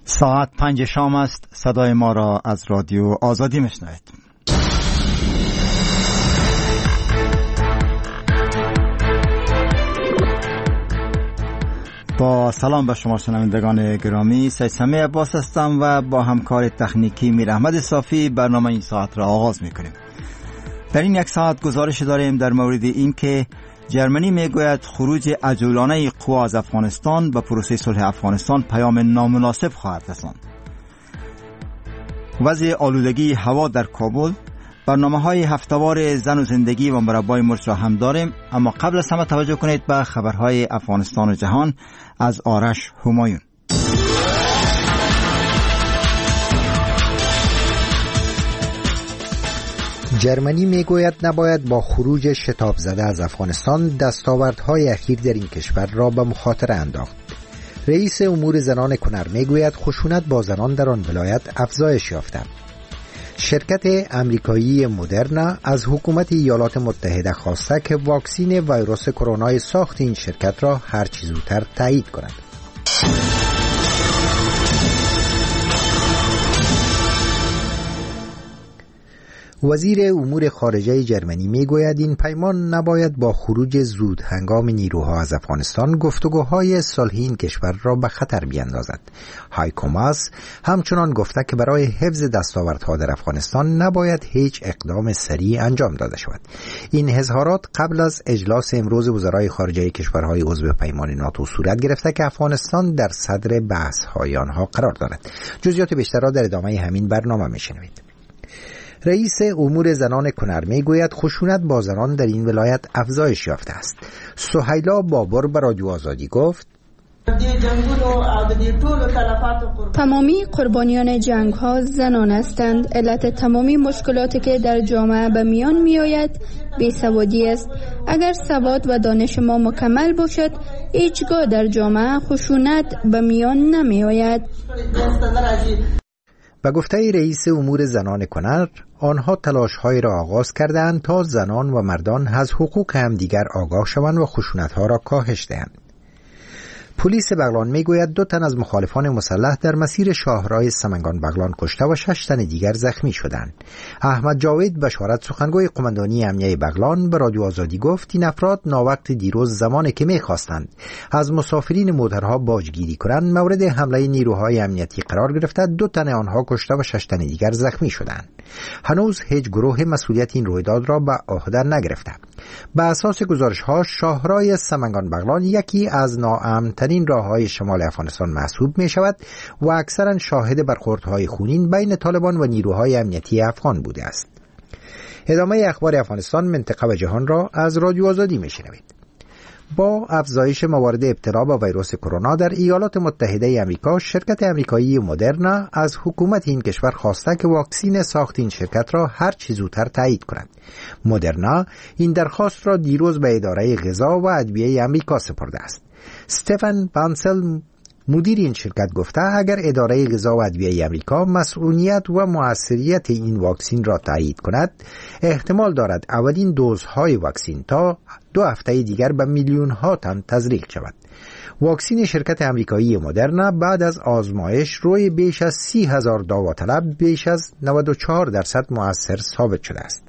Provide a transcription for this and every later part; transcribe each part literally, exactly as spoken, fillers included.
ساعت پنج شام است. صدای ما را از رادیو آزادی میشنوید. با سلام به شما شنوندگان گرامی، سید سمیع عباس هستم و با همکار تکنیکی میر احمد صافی برنامه این ساعت را آغاز میکنیم. در این یک ساعت گزارش داریم در مورد این که جرمنی میگوید خروج عجولانه قوا از افغانستان به پروسه صلح افغانستان پیام نامناسب خواهد رساند. وضع آلودگی هوا در کابل، برنامه‌های هفته‌وار زن و زندگی و مربای مرچ را هم داریم، اما قبل از همه توجه کنید به خبرهای افغانستان و جهان از آرش همایون. جرمنی میگوید نباید با خروج شتاب زده از افغانستان دستاوردهای اخیر در این کشور را به مخاطره انداخت. رئیس امور زنان کنر میگوید خشونت با زنان در آن ولایت افزایش یافته. شرکت امریکایی مدرنا از حکومت ایالات متحده خواسته که واکسن ویروس کرونا ساخت این شرکت را هر چه زودتر تایید کند. وزیر امور خارجه جرمنی میگوید این پیمان نباید با خروج زود هنگام نیروها از افغانستان گفتگوهای صلحی این کشور را به خطر بیندازد. هایکو ماس همچنان گفته که برای حفظ دستاوردها در افغانستان نباید هیچ اقدام سریع انجام داده شود. این اظهارات قبل از اجلاس امروز وزرای خارجه کشورهای عضو پیمان ناتو صورت گرفته که افغانستان در صدر بحث‌های آنها قرار دارد. جزئیات بیشتر را در ادامه همین برنامه میشنوید. رئیس امور زنان کنر میگوید خشونت با زنان در این ولایت افزایش یافته است. سهیلا بابر به رادیو آزادی گفت تمامی قربانیان جنگ ها زنان هستند. علت تمامی مشکلاتی که در جامعه به میان می آید بیسوادی است. اگر سواد و دانش ما مکمل باشد هیچگاه در جامعه خشونت به میان نمی آید. به گفته رئیس امور زنان کنر، آنها تلاش‌های را آغاز کردند تا زنان و مردان از حقوق همدیگر آگاه شوند و خشونت‌ها را کاهش دهند. پلیس بغلان میگوید دو تن از مخالفان مسلح در مسیر شاهراه سمنگان بغلان کشته و شش تن دیگر زخمی شدند. احمد جاوید بشارت سخنگوی قماندانی امنیه بغلان به رادیو آزادی گفت این افراد ناوقت دیروز زمانی که می‌خواستند از مسافرین موترها باجگیری کنند مورد حمله نیروهای امنیتی قرار گرفته، دو تن آنها کشته و شش تن دیگر زخمی شدند. هنوز هیچ گروه مسئولیت این رویداد را به عهده نگرفته. به اساس گزارش‌ها شاهراه سمنگان بغلان یکی از ناامن‌ترین راه‌های شمال افغانستان محسوب می‌شود و اکثراً شاهد برخوردهای خونین بین طالبان و نیروهای امنیتی افغان بوده است. ادامه اخبار افغانستان، منطقه و جهان را از رادیو آزادی می‌شنوید. با افزایش موارد ابتلا به ویروس کرونا در ایالات متحده آمریکا، شرکت امریکایی مدرنا از حکومت این کشور خواسته که واکسن ساخت این شرکت را هر چه زودتر تایید کند. مدرنا این درخواست را دیروز به اداره غذا و ادویه آمریکا سپرده است. استفن بانسل مدیر این شرکت گفته اگر اداره غذا و ادویه آمریکا مسئولیت و موثریت این واکسن را تایید کند، احتمال دارد اولین دوزهای واکسن تا دو هفته دیگر به میلیون ها تن تزریق شود. واکسن شرکت امریکایی مدرنا بعد از آزمایش روی بیش از سی هزار داوطلب بیش از نود و چهار درصد مؤثر ثابت شده است.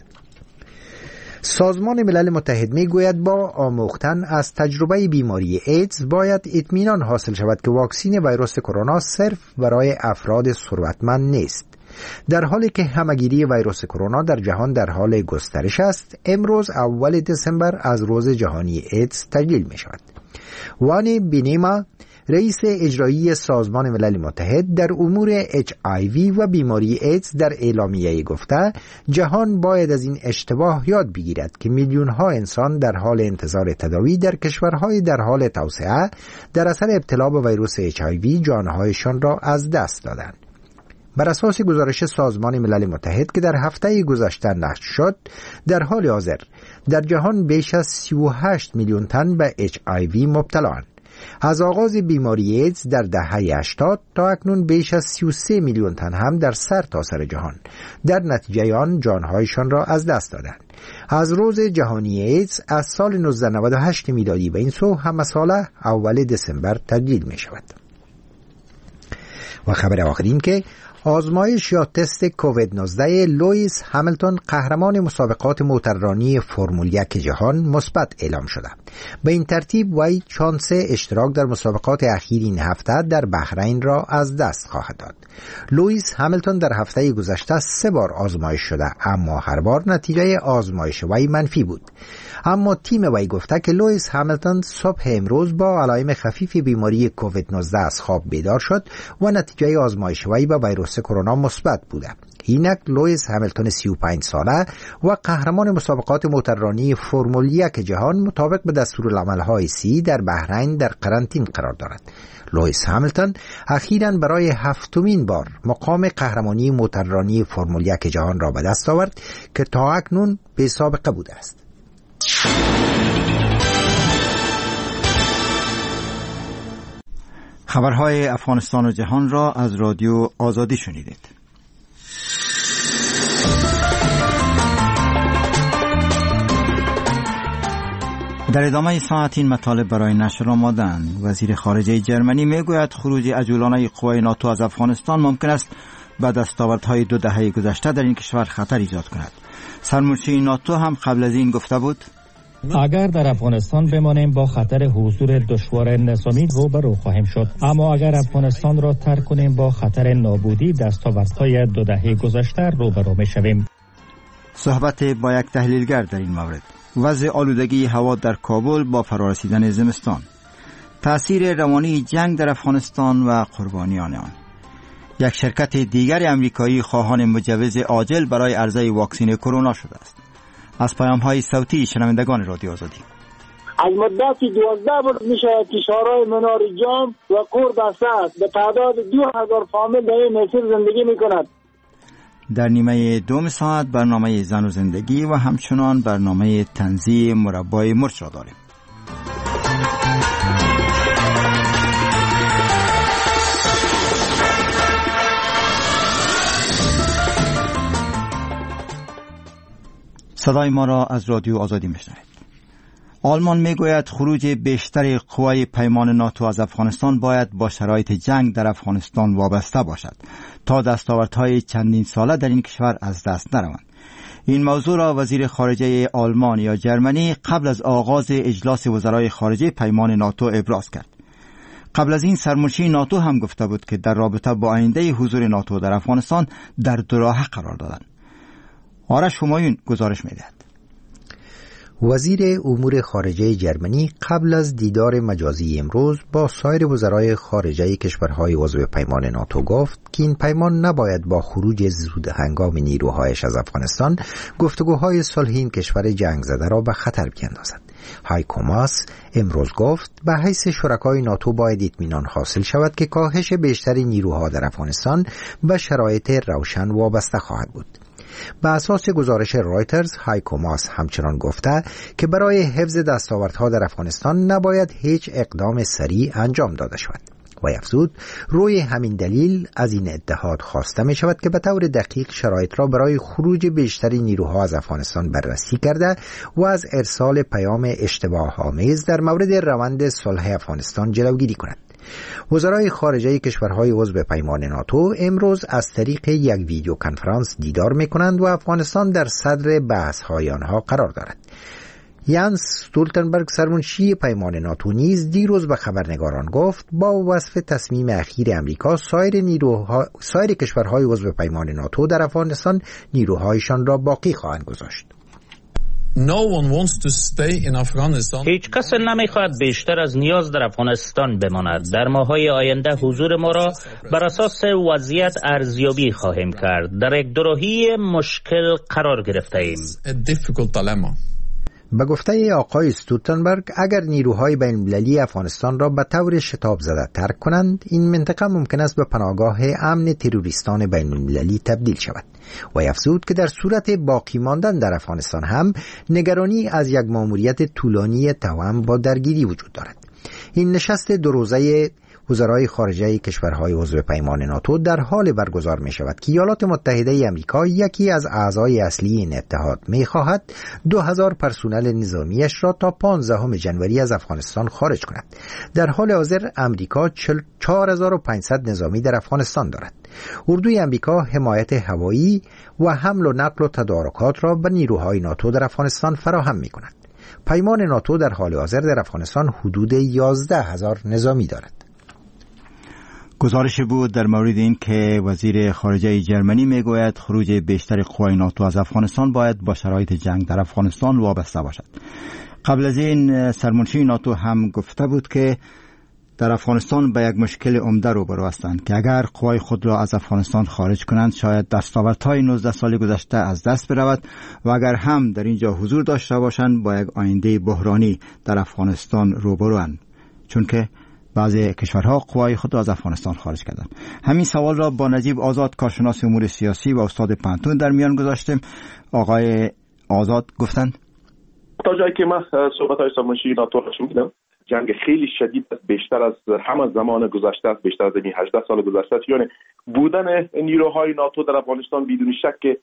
سازمان ملل متحد میگوید با آموختن از تجربه بیماری ایدز باید اطمینان حاصل شود که واکسن ویروس کرونا صرف برای افراد ثروتمند نیست. در حالی که همه‌گیری ویروس کرونا در جهان در حال گسترش است، امروز اول دسامبر از روز جهانی ایدز تجلیل می شود. وانی بینیما رئیس اجرایی سازمان ملل متحد در امور اچ آی وی و بیماری ایدز در اعلامیه گفته جهان باید از این اشتباه یاد بگیرد که میلیون ها انسان در حال انتظار تداوی در کشورهای در حال توسعه در اثر ابتلا به ویروس اچ آی وی جانهایشان را از دست دادند. بر اساس گزارش سازمان ملل متحد که در هفته گذشته نشر شد، در حال حاضر در جهان بیش از سی و هشت میلیون تن به اچ آی وی مبتلااند. از آغاز بیماری ایدز در دهه هشتاد تا اکنون بیش از سی و سه میلیون تن هم در سر تا سر جهان در نتیجه آن جانهایشان را از دست دادند. از روز جهانی ایدز از سال نوزده نود و هشت میلادی به این سو همساله اول دسامبر تجلیل می شود. و خبر آخرین که آزمایش یا تست کووید نوزده لوئیس همیلتون قهرمان مسابقات موتوررانی فرمول یک جهان مثبت اعلام شده. به این ترتیب وی شانس اشتراک در مسابقات اخیر این هفته در بحرین را از دست خواهد داد. لوئیس همیلتون در هفته گذشته سه بار آزمایش شده، اما هر بار نتیجه آزمایش وی منفی بود. اما تیم وی گفته که لوئیس همیلتون صبح امروز با علائم خفیف بیماری کووید نوزده از خواب بیدار شد و نتیجه آزمایش وی به ویروس کرونا مثبت بوده. اینک لوئیس همیلتون سی و پنج ساله و قهرمان مسابقات موتوررانی فرمول یک جهان مطابق به دستورالعمل‌های سی در بحرین در قرنطینه قرار دارد. لوئیس همیلتون اخیراً برای هفتمین بار مقام قهرمانی موتوررانی فرمول یک جهان را به دست آورد که تا اکنون بی سابقه بوده است. خبرهای افغانستان و جهان را از رادیو آزادی شنیدید. در ادامه ساعت این مطالب برای نشر آمدند. وزیر خارجه جرمنی میگوید خروج عجولانه قوای ناتو از افغانستان ممکن است به دستاوردهای دو دهه گذشته در این کشور خطر ایجاد کند. سرمرشی ناتو هم قبل از این گفته بود اگر در افغانستان بمانیم با خطر حضور دشوار نظامی روبرو خواهیم شد، اما اگر افغانستان را ترک کنیم با خطر نابودی دستاوردهای دو دهه گذشته روبرو میشویم. صحبت با یک تحلیلگر در این مورد. وضع آلودگی هوا در کابل با فرارسیدن زمستان، تأثیر روانی جنگ در افغانستان و قربانیان آن. یک شرکت دیگر امریکایی خواهان مجوز عاجل برای عرضه واکسن کرونا شده است. از پیام‌های صوتی شنوندگان رادیو آزادی. از مدت دوازده بار می شود که شهرهای منار جام و کور بسته است. به تعداد دو هزار فامیل در این مسیر زندگی می کند. در نیمه دوم ساعت برنامه زن و زندگی و همچنان برنامه تنزیه مربای مرچ را داریم. صدای ما را از رادیو آزادی میشنوید. آلمان میگوید خروج بیشتر قوای پیمان ناتو از افغانستان باید با شرایط جنگ در افغانستان وابسته باشد تا دستاوردهای چندین ساله در این کشور از دست نروند. این موضوع را وزیر خارجه آلمان یا جرمنی قبل از آغاز اجلاس وزرای خارجه پیمان ناتو ابراز کرد. قبل از این سرمنشی ناتو هم گفته بود که در رابطه با آینده حضور ناتو در افغانستان در دو راهه قرار دادند. آرش همایون گزارش می‌دهد. وزیر امور خارجه جرمنی قبل از دیدار مجازی امروز با سایر وزرای خارجه کشورهای عضو پیمان ناتو گفت که این پیمان نباید با خروج زود هنگام نیروهایش از افغانستان گفتگوهای صلح این کشور جنگ زده را به خطر بیندازد. هایکو ماس امروز گفت به حیث شرکای ناتو باید اطمینان حاصل شود که کاهش بیشتر نیروها در افغانستان به شرایط روشن وابسته خواهد بود. به اساس گزارش رایترز، هایکو ماس همچنان گفته که برای حفظ دستاوردها در افغانستان نباید هیچ اقدام سریع انجام داده شود. و افزود روی همین دلیل از این اتحاد خواسته می شود که به طور دقیق شرایط را برای خروج بیشتر نیروها از افغانستان بررسی کرده و از ارسال پیام اشتباه آمیز در مورد روند صلح افغانستان جلوگیری کند. وزرای خارجه کشورهای عضو پیمان ناتو امروز از طریق یک ویدیو کنفرانس دیدار می‌کنند و افغانستان در صدر بحث‌های آنها قرار دارد. یانس استولتنبرگ سرمنشی پیمان ناتو نیز دیروز به خبرنگاران گفت با وصف تصمیم اخیر امریکا سایر نیروها سایر کشورهای عضو پیمان ناتو در افغانستان نیروهایشان را باقی خواهند گذاشت. No one wants to stay in Afghanistan. هیچ کس نمیخواهد بیشتر از نیاز در افغانستان بماند. در ماه‌های آینده حضور ما را بر اساس وضعیت ارزیابی خواهیم کرد. در یک دوراهی مشکل قرار گرفته ایم. A difficult dilemma. به گفته آقای استولتنبرگ اگر نیروهای بین‌المللی افغانستان را به طور شتاب زده ترک کنند، این منطقه ممکن است به پناهگاه امن تروریستان بین‌المللی تبدیل شود. و افزود که در صورت باقی ماندن در افغانستان هم نگرانی از یک مأموریت طولانی توأم با درگیری وجود دارد. این نشست دو روزه وزرای خارجه کشورهای عضو پیمان ناتو در حال برگزار می شود که ایالات متحده آمریکا، یکی از اعضای اصلی این اتحاد، می خواهد دو هزار پرسنل نظامیش را تا پانزدهم ژانویه از افغانستان خارج کند. در حال حاضر آمریکا چهار هزار و پانصد نظامی در افغانستان دارد. اردوی آمریکا حمایت هوایی و حمل و نقل و تدارکات را به نیروهای ناتو در افغانستان فراهم می کند. پیمان ناتو در حال حاضر در افغانستان حدود یازده هزار نظامی دارد. گزارش بود در مورد این که وزیر خارجه جرمنی میگوید خروج بیشتر قوای ناتو از افغانستان باید با شرایط جنگ در افغانستان وابسته باشد. قبل از این سرمنشی ناتو هم گفته بود که در افغانستان به یک مشکل عمده روبرو هستند که اگر قوای خود را از افغانستان خارج کنند شاید دستاوردهای نوزده سال گذشته از دست برود و اگر هم در اینجا حضور داشته باشند با یک آینده بحرانی در افغانستان روبروند، چون که بعضی کشورها قوای خود را از افغانستان خارج کردند. همین سوال را با نجیب آزاد، کارشناس امور سیاسی و استاد پانتون در میان گذاشتیم. آقای آزاد گفتند تا جایی که من صحبت‌های سرمنشی ناتو را شنیدم، جنگ خیلی شدید است، بیشتر از همه زمان گذشته است، بیشتر از این هجده سال گذشته است. یعنی بودن نیروهای ناتو در افغانستان بدون شک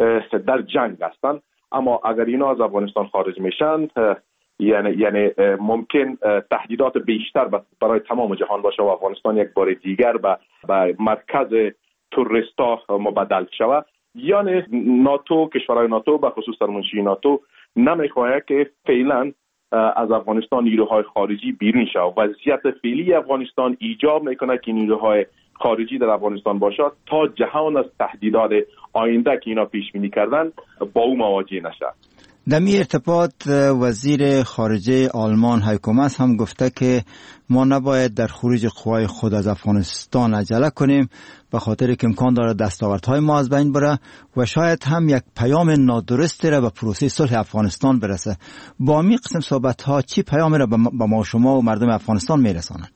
در جنگ هستند، اما اگر اینا از افغانستان خارج میشن یعنی یعنی ممکن تهدیدات بیشتر برای تمام جهان باشه و افغانستان یک بار دیگر به به مرکز توریستا مبدل شود. یعنی ناتو، کشورهای ناتو به خصوص سرمنشی ناتو نمیخواهد که فعلا از افغانستان نیروهای خارجی بیرون شود. وضعیت فعلی افغانستان ایجاب میکنه که نیروهای خارجی در افغانستان باشد تا جهان از تهدیدات آینده که اینا پیش بینی کردن با او مواجه نشه. در این ارتباط وزیر خارجه آلمان هایکو ماس هم گفته که ما نباید در خروج قوای خود از افغانستان عجله کنیم، به خاطر که امکان داره دستاوردهای ما از بین بره و شاید هم یک پیام نادرستی را به پروسه صلح افغانستان برسه. با می قسم صحبت ها چی پیامی را به ما شما و مردم افغانستان میرسانند؟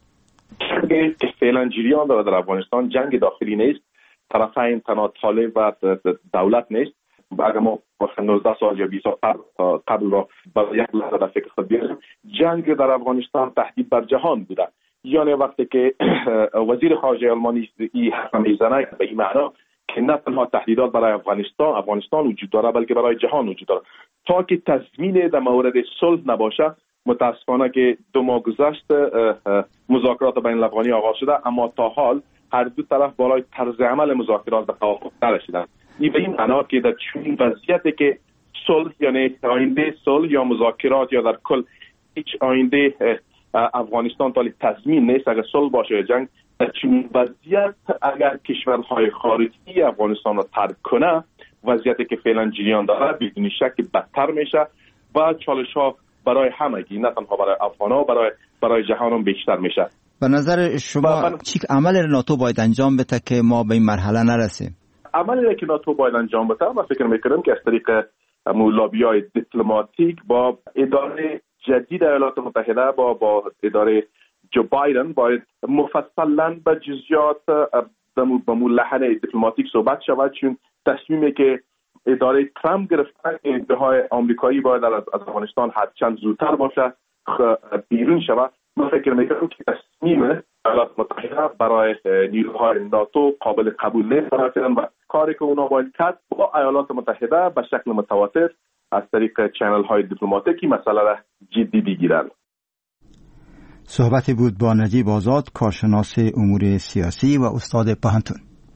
جنگ که فعلا جریان داره در افغانستان جنگ داخلی نیست، طرفین تنها طالب و دولت نیست. اگر ما نوزده سال یا بیست سال قبل را برای یک لحظه در فکر خود بیاریم، جنگ در افغانستان تهدید بر جهان بوده. یعنی وقتی که وزیر خارجه آلمانی این حرف میزنه به این معنا که نه تنها تهدیدات برای افغانستان افغانستان وجود داره بلکه برای جهان وجود داره. تا که تضمین در مورد صلح نباشه، متاسفانه که دو ماه گذشت مذاکرات بین الافغانی آغاز شده، اما تا حال هر دو طرف بالای طرز عمل مذاکرات به توافق نرسیدند. این به این معنا که در چنین وضعیتی که صلح یعنی آینده صلح یا مذاکرات یا در کل هیچ آینده افغانستان تا تضمین نیست. اگر صلح باشه یا جنگ، در چنین وضعیت اگر کشورهای خارجی افغانستان را ترک کنه، وضعیتی که فعلا جریان داره بدون شک بدتر میشه و چالش‌ها برای همگی، نه تنها برای افغان‌ها، برای برای جهان هم بیشتر میشه. به نظر شما من... چی عمل ناتو باید انجام بده که ما به این مرحله نرسیم؟ عملی که ناتو باید انجام بده، من فکر میکنم که از طریق لابی‌های دیپلماتیک با اداره جدید ایالات متحده با با اداره جو بایدن باید مفصلا به جزئیات به ملحن دیپلماتیک صحبت شود، چون تصمیمی که اداره ترامپ گرفته ادعای آمریکایی باید از افغانستان حد چند زودتر باشه بیرون شود. من فکر میکنم که تصمیم ایالات متحده برای نیروهای ناتو قابل قبول نیست و کاری که اونا باید کرد با ایالات متحده به شکل متواتر از طریق چنل های دیپلماتیکی مسئله را جدی بگیرند. صحبتی بود با نجیب آزاد، کارشناس امور سیاسی و استاد پانتون.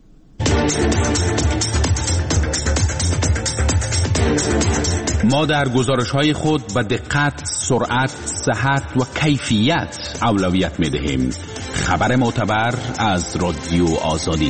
ما در گزارش‌های خود به دقت، سرعت، صحت و کیفیت اولویت می‌دهیم. خبر معتبر از رادیو آزادی.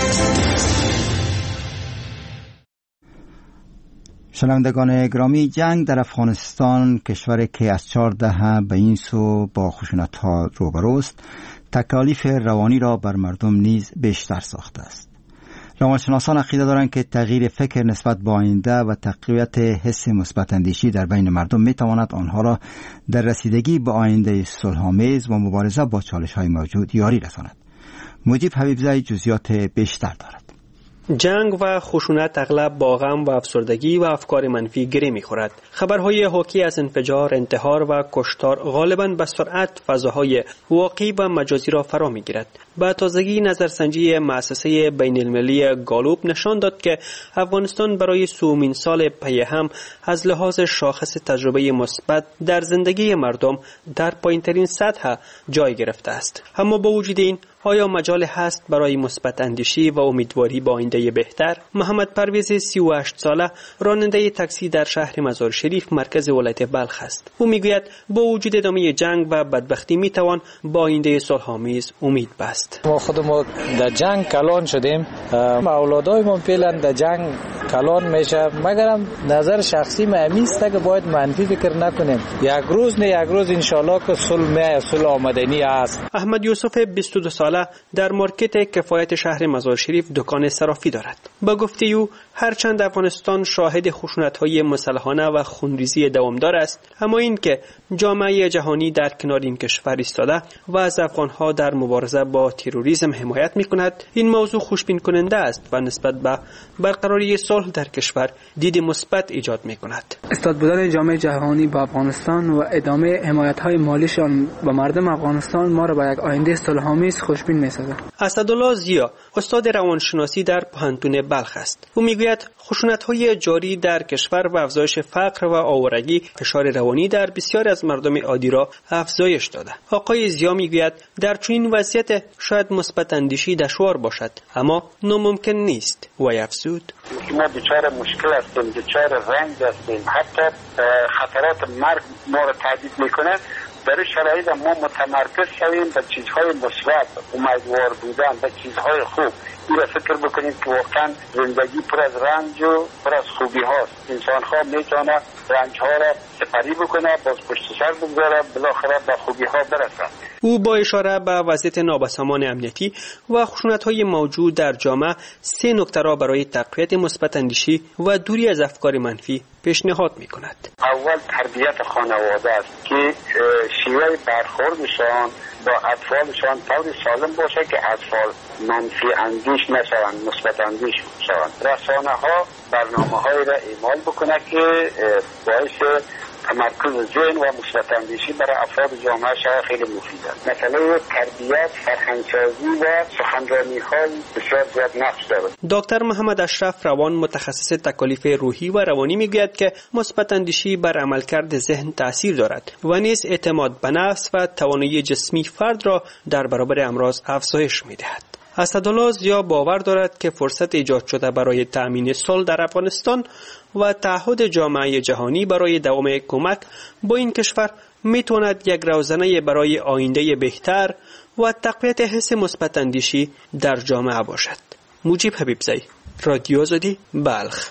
شنوندگان گرامی، جنگ در افغانستان، کشوری که از چهار دهه به این سو با خشونت‌ها روبروست، تکالیف روانی را بر مردم نیز بیشتر ساخته است. روانشناسان عقیده دارند که تغییر فکر نسبت به آینده و تقویت حس مثبت اندیشی در بین مردم میتواند آنها را در رسیدگی به آینده صلح‌آمیز و مبارزه با چالش‌های موجود یاری رساند. مجیب حبیبزاده جزئیات بیشتر دارد. جنگ و خشونت اغلب با غم و افسردگی و افکار منفی گره می‌خورد. خبرهای حاکی از انفجار، انتحار و کشتار غالباً به سرعت فضاهای واقعی و مجازی را فرا می‌گیرد. با تازگی نظرسنجی مؤسسه بین‌المللی گالوب نشان داد که افغانستان برای سومین سال پی هم از لحاظ شاخص تجربه مثبت در زندگی مردم در پایین‌ترین سطح جای گرفته است. اما با وجود این، آیا مجال هست برای مثبت اندیشی و امیدواری با آینده بهتر؟ محمد پرویز سی و هشت ساله راننده تاکسی در شهر مزار شریف مرکز ولایت بلخ است. او میگوید با وجود ادامه جنگ و بدبختی میتوان با آینده صلح‌آمیز امید بست. ما خودمون در جنگ کلان شدیم، اولادای ما فعلا در جنگ کلان میشه، مگرم نظر شخصی ما همیست که باید منفی فکر نکنیم. یک روز نه یک روز انشالله که صلح میاد، صلح آمدنی است. احمد یوسف بیست و دو ساله در مارکت کفایت شهر مزار شریف دکان صرافی دارد. با گفته او هرچند افغانستان شاهد خشونت‌های مسلحانه و خونریزی دوامدار است، اما این که جامعه جهانی در کنار این کشور ایستاده و از افغان‌ها در مبارزه با تروریسم حمایت می‌کند، این موضوع خوشبین کننده است و نسبت به برقراری صلح در کشور دید مثبت ایجاد می‌کند. استاد بودن جامعه جهانی با افغانستان و ادامه حمایت‌های مالیشان به مردم افغانستان ما را به یک آینده صلح‌آمیز خوشبین می‌سازد. اسدالله زیا استاد روانشناسی در پوهنتون بلخ است. او میگوید خشونت‌های جاری در کشور و افزایش فقر و آوارگی فشار روانی در بسیاری از مردم عادی را افزایش داده. آقای زیا میگوید در چنین وضعیت شاید مثبت اندیشی دشوار باشد، اما ناممکن نیست. و افزود: ما دچار مشکل هستیم، دچار رنج هستیم، حتی خطرات مرگ ما را تهدید میکنه. در شرایط ما متمرکز شویم به چیزهای مثبت، امیدوار بودن به چیزهای خوب. این را فکر بکنیم که واقعا زندگی پر از رنج و پر از خوبی هاست. انسان ها میتونه رنج ها را سپری بکنه، باز پشت سر بگذاره، بالاخره به خوبی ها برسه. او با اشاره به وضعیت نابسامان امنیتی و خشونت‌های موجود در جامعه سه نکته را برای تقویت مثبت اندیشی و دوری از افکار منفی پیشنهاد می‌کند. اول تربیت خانواده است که شیوه برخوردشان با اطفالشان طور سالم باشه که اطفال منفی اندیش نشوند، مثبت اندیش شوند. رسانه ها برنامه های را اعمال بکنه که باعث تمرکز ذهن و مثبت اندیشی برای افراد جامعه شاید خیلی مفید است. مثلا تربیت، فرهنگسازی و سخنرانی های بسیار زیاد نقش دارد. دکتر محمد اشرف روان متخصص تکالیف روحی و روانی میگوید که مثبت اندیشی بر عملکرد ذهن تاثیر دارد و نیز اعتماد به نفس و توانایی جسمی فرد را در برابر امراض افزایش میدهد. اسدالله زیا باور دارد که فرصت ایجاد شده برای تأمین صلح در افغانستان و تعهد جامعه جهانی برای دوام کمک با این کشور میتواند یک روزنه برای آینده بهتر و تقویت حس مثبت اندیشی در جامعه باشد. مجیب حبیبزی، رادیو آزادی، بلخ.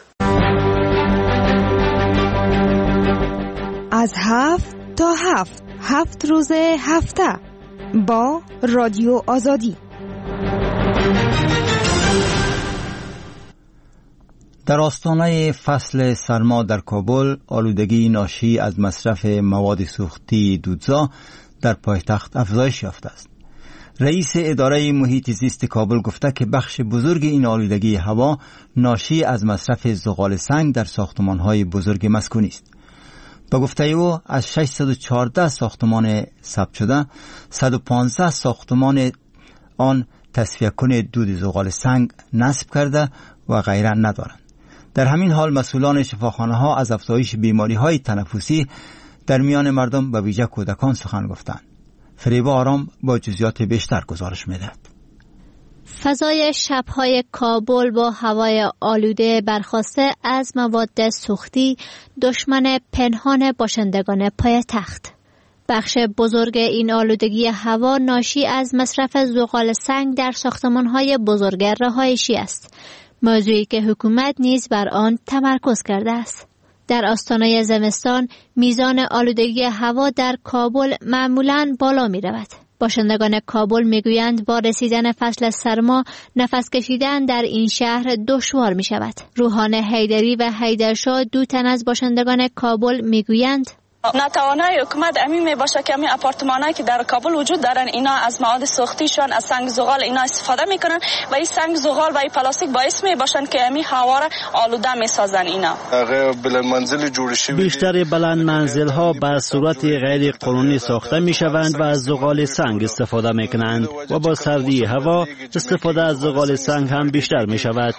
از هفت تا هفت هفت روز هفته با رادیو آزادی. در آستانه فصل سرما در کابل، آلودگی ناشی از مصرف مواد سوختی دودزا در پایتخت افزایش یافته است. رئیس اداره محیط زیست کابل گفته که بخش بزرگ این آلودگی هوا ناشی از مصرف زغال سنگ در ساختمان‌های بزرگ مسکونی است. با گفته او از ششصد و چهارده ساختمان ثبت شده، صد و پانزده ساختمان آن تصفیه کن دود زغال سنگ نصب کرده و غیره ندارند. در همین حال مسئولان شفاخانه ها از افزایش بیماری های تنفسی در میان مردم و ویژه کودکان سخن گفتند. فریبا آرام با جزئیات بیشتر گزارش می‌دهد. فضای شب‌های کابل با هوای آلوده برخاسته از مواد سوختی دشمن پنهان باشندگان پایتخت. بخش بزرگ این آلودگی هوا ناشی از مصرف زغال سنگ در ساختمان‌های بزرگ رهایشی است، موضوعی که حکومت نیز بر آن تمرکز کرده است. در آستانه زمستان میزان آلودگی هوا در کابل معمولاً بالا می رود. باشندگان کابل میگویند با رسیدن فصل سرما نفس کشیدن در این شهر دشوار می شود. روحان حیدری و حیدرشاه دو تن از باشندگان کابل میگویند نتوانای حکومت امی می باشه که امی آپارتمانایی که در کابل وجود دارن اینا از مواد سوختیشان از سنگ زغال اینا استفاده میکنن و این سنگ زغال و این پلاستیک باعث می باشن که امی هوا را آلوده میسازن. اینا بلند منزل جوړ شوی بیشتر بلند منزل ها به صورت غیر قانونی ساخته می شوند و از زغال سنگ استفاده می کنند و با سردی هوا استفاده از زغال سنگ هم بیشتر می شود.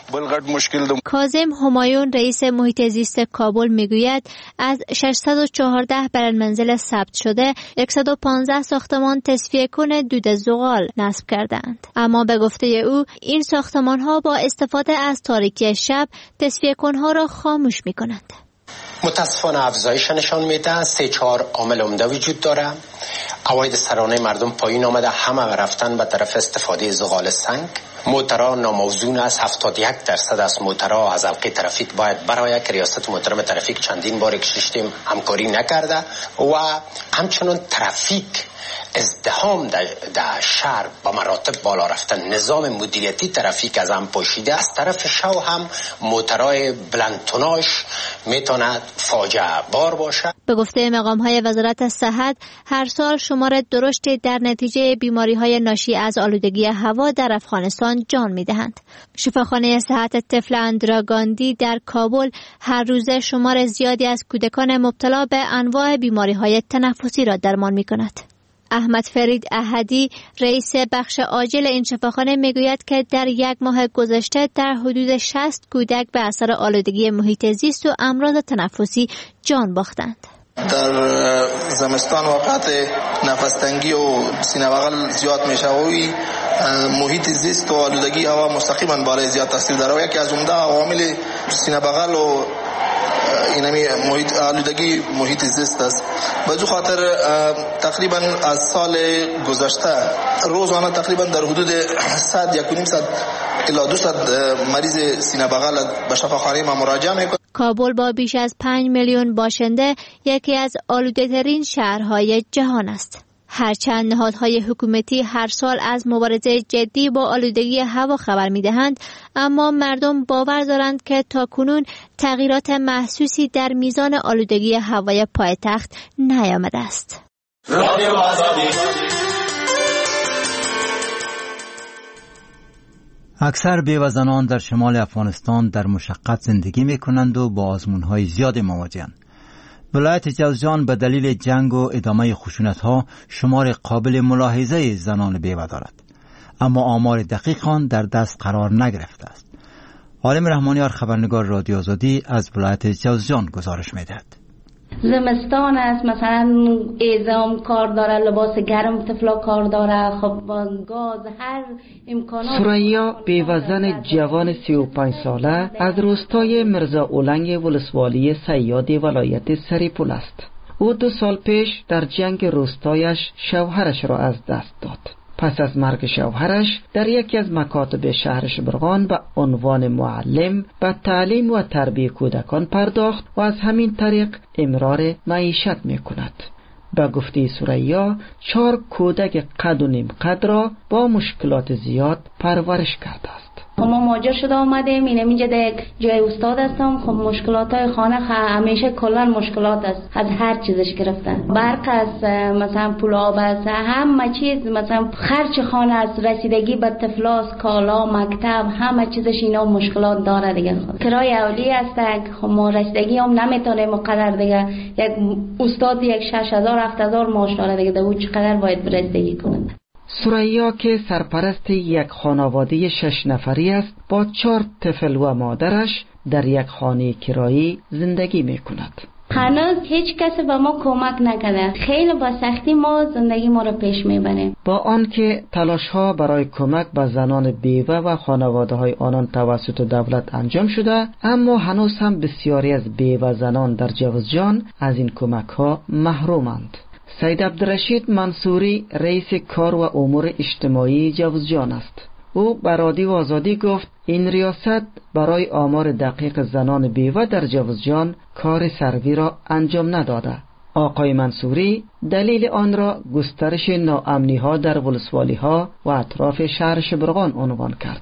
کاظم همایون رئیس محیط زیست کابل می گوید از ششصد و چهارده بلند منزل ثبت شده صد و پانزده ساختمان تصفیه کن دود زغال نصب کردند. اما به گفته او این ساختمان ها با استفاده از تاریکی شب تصفیه کنها را خاموش می کنند. متاسفانه افزایش نشان میده. سه چهار عامل عمده وجود داره. عواید سرانه مردم پایین آمده، همه رفتن به طرف استفاده زغال سنگ. موترها ناموزون است. هفتاد و یک درصد از موترها از حلقه ترافیک باید برای که ریاست محترم ترافیک چندین بار کشیدیم همکاری نکرده و همچنان ترافیک ازدحام در شهر با مراتب بالا رفتن. نظام مدیریتی ترافیک از هم پوشیده. از طرف شو هم موترهای بلندتوناش میتونه فاجعه بار باشه. به گفته مقام‌های وزارت صحت هر سال شمار درشتی در نتیجه بیماری‌های ناشی از آلودگی هوا در افغانستان جان می‌دهند. شفاخانه صحت طفل اندرا گاندی در کابل هر روزه شمار زیادی از کودکان مبتلا به انواع بیماری‌های تنفسی را درمان می‌کند. احمد فرید احدی رئیس بخش عاجل این شفاخانه میگوید که در یک ماه گذشته در حدود شصت کودک به اثر آلودگی محیط زیست و امراض تنفسی جان باختند. در زمستان وقت نفس تنگی و سینه بغل زیاد میشه و محیط زیست و آلودگی هوا مستقیما بالای زیاد تاثیر داره و یکی از عمده عوامل سینه بغل و اینمی محیط آلودگی محیط زیست است. به جو خاطر تقریبا از سال گذشته روزانه تقریبا در حدود صد یک و نیم صد الی دویست مریض سینه بغل به شفاخانه ما مراجعه میکنه. کابل با بیش از پنج میلیون باشنده یکی از آلوده ترین شهرهای جهان است. هرچند نهادهای حکومتی هر سال از مبارزه جدی با آلودگی هوا خبر می‌دهند، اما مردم باور دارند که تاکنون تغییرات محسوسی در میزان آلودگی هوای پایتخت نیامده است. اکثر بیوه‌زنان در شمال افغانستان در مشقت زندگی می‌کنند و با آزمون‌های زیاد مواجه‌اند. ولایت جوزجان به دلیل جنگ و ادامه خشونت‌ها شمار قابل ملاحظه زنان بیوه دارد، اما آمار دقیق آن در دست قرار نگرفته است. عالم رحمانیار خبرنگار رادیو آزادی از ولایت جوزجان گزارش می‌دهد. زمستان است، مثلا اعزام کار داره، لباس گرم طفلا کار داره، خب گاز، هر امکانات. ثریا بیوه‌زن جوان سی و پنج ساله از روستای مرزا اولنگ ولسوالی صیاد ولایت سریپول است. او دو سال پیش در جنگ روستایش شوهرش را از دست داد. پس از مرگ شوهرش در یکی از مکاتب شهر شبرغان به عنوان معلم به تعلیم و تربیت کودکان پرداخت و از همین طریق امرار معیشت می کند. به گفته ثریا چهار کودک قد و نیم قد را با مشکلات زیاد پرورش کرده است. ما مهاجر شده آمدیم، اینم اینجا در جای استاد هستم. خب مشکلات های خانه همیشه کلا مشکلات است، از هر چیزش گرفتن، برق است، مثلا پول آب است، همه چیز، مثلا خرج خانه است، رسیدگی به طفلاس، کالا، مکتب، همه چیزش اینا مشکلات داره دیگه. کرای اولی است، خب ما رسیدگی هم نمیتونیم مقدر دیگه. یک استاد یک شش هزار هفت هزار معاش داره دیگه، دو چقدر باید رسیدگی کنند. ثریا که سرپرست یک خانواده شش نفری است، با چهار طفل و مادرش در یک خانه کرایی زندگی می کند. هنوز هیچ کسی به ما کمک نکرده، خیلی با سختی ما زندگی ما رو پیش میبریم. با آنکه تلاش ها برای کمک به زنان بیوه و خانواده های آنان توسط دولت انجام شده، اما هنوز هم بسیاری از بیوه زنان در جوزجان از این کمک ها محرومند. سید عبدالرشید منصوری رئیس کار و امور اجتماعی جوزجان است. او به رادیو آزادی گفت این ریاست برای آمار دقیق زنان بیوه در جوزجان کار سروی را انجام نداده. آقای منصوری دلیل آن را گسترش ناامنی ها در ولسوالی ها و اطراف شهر شبرغان عنوان کرد. در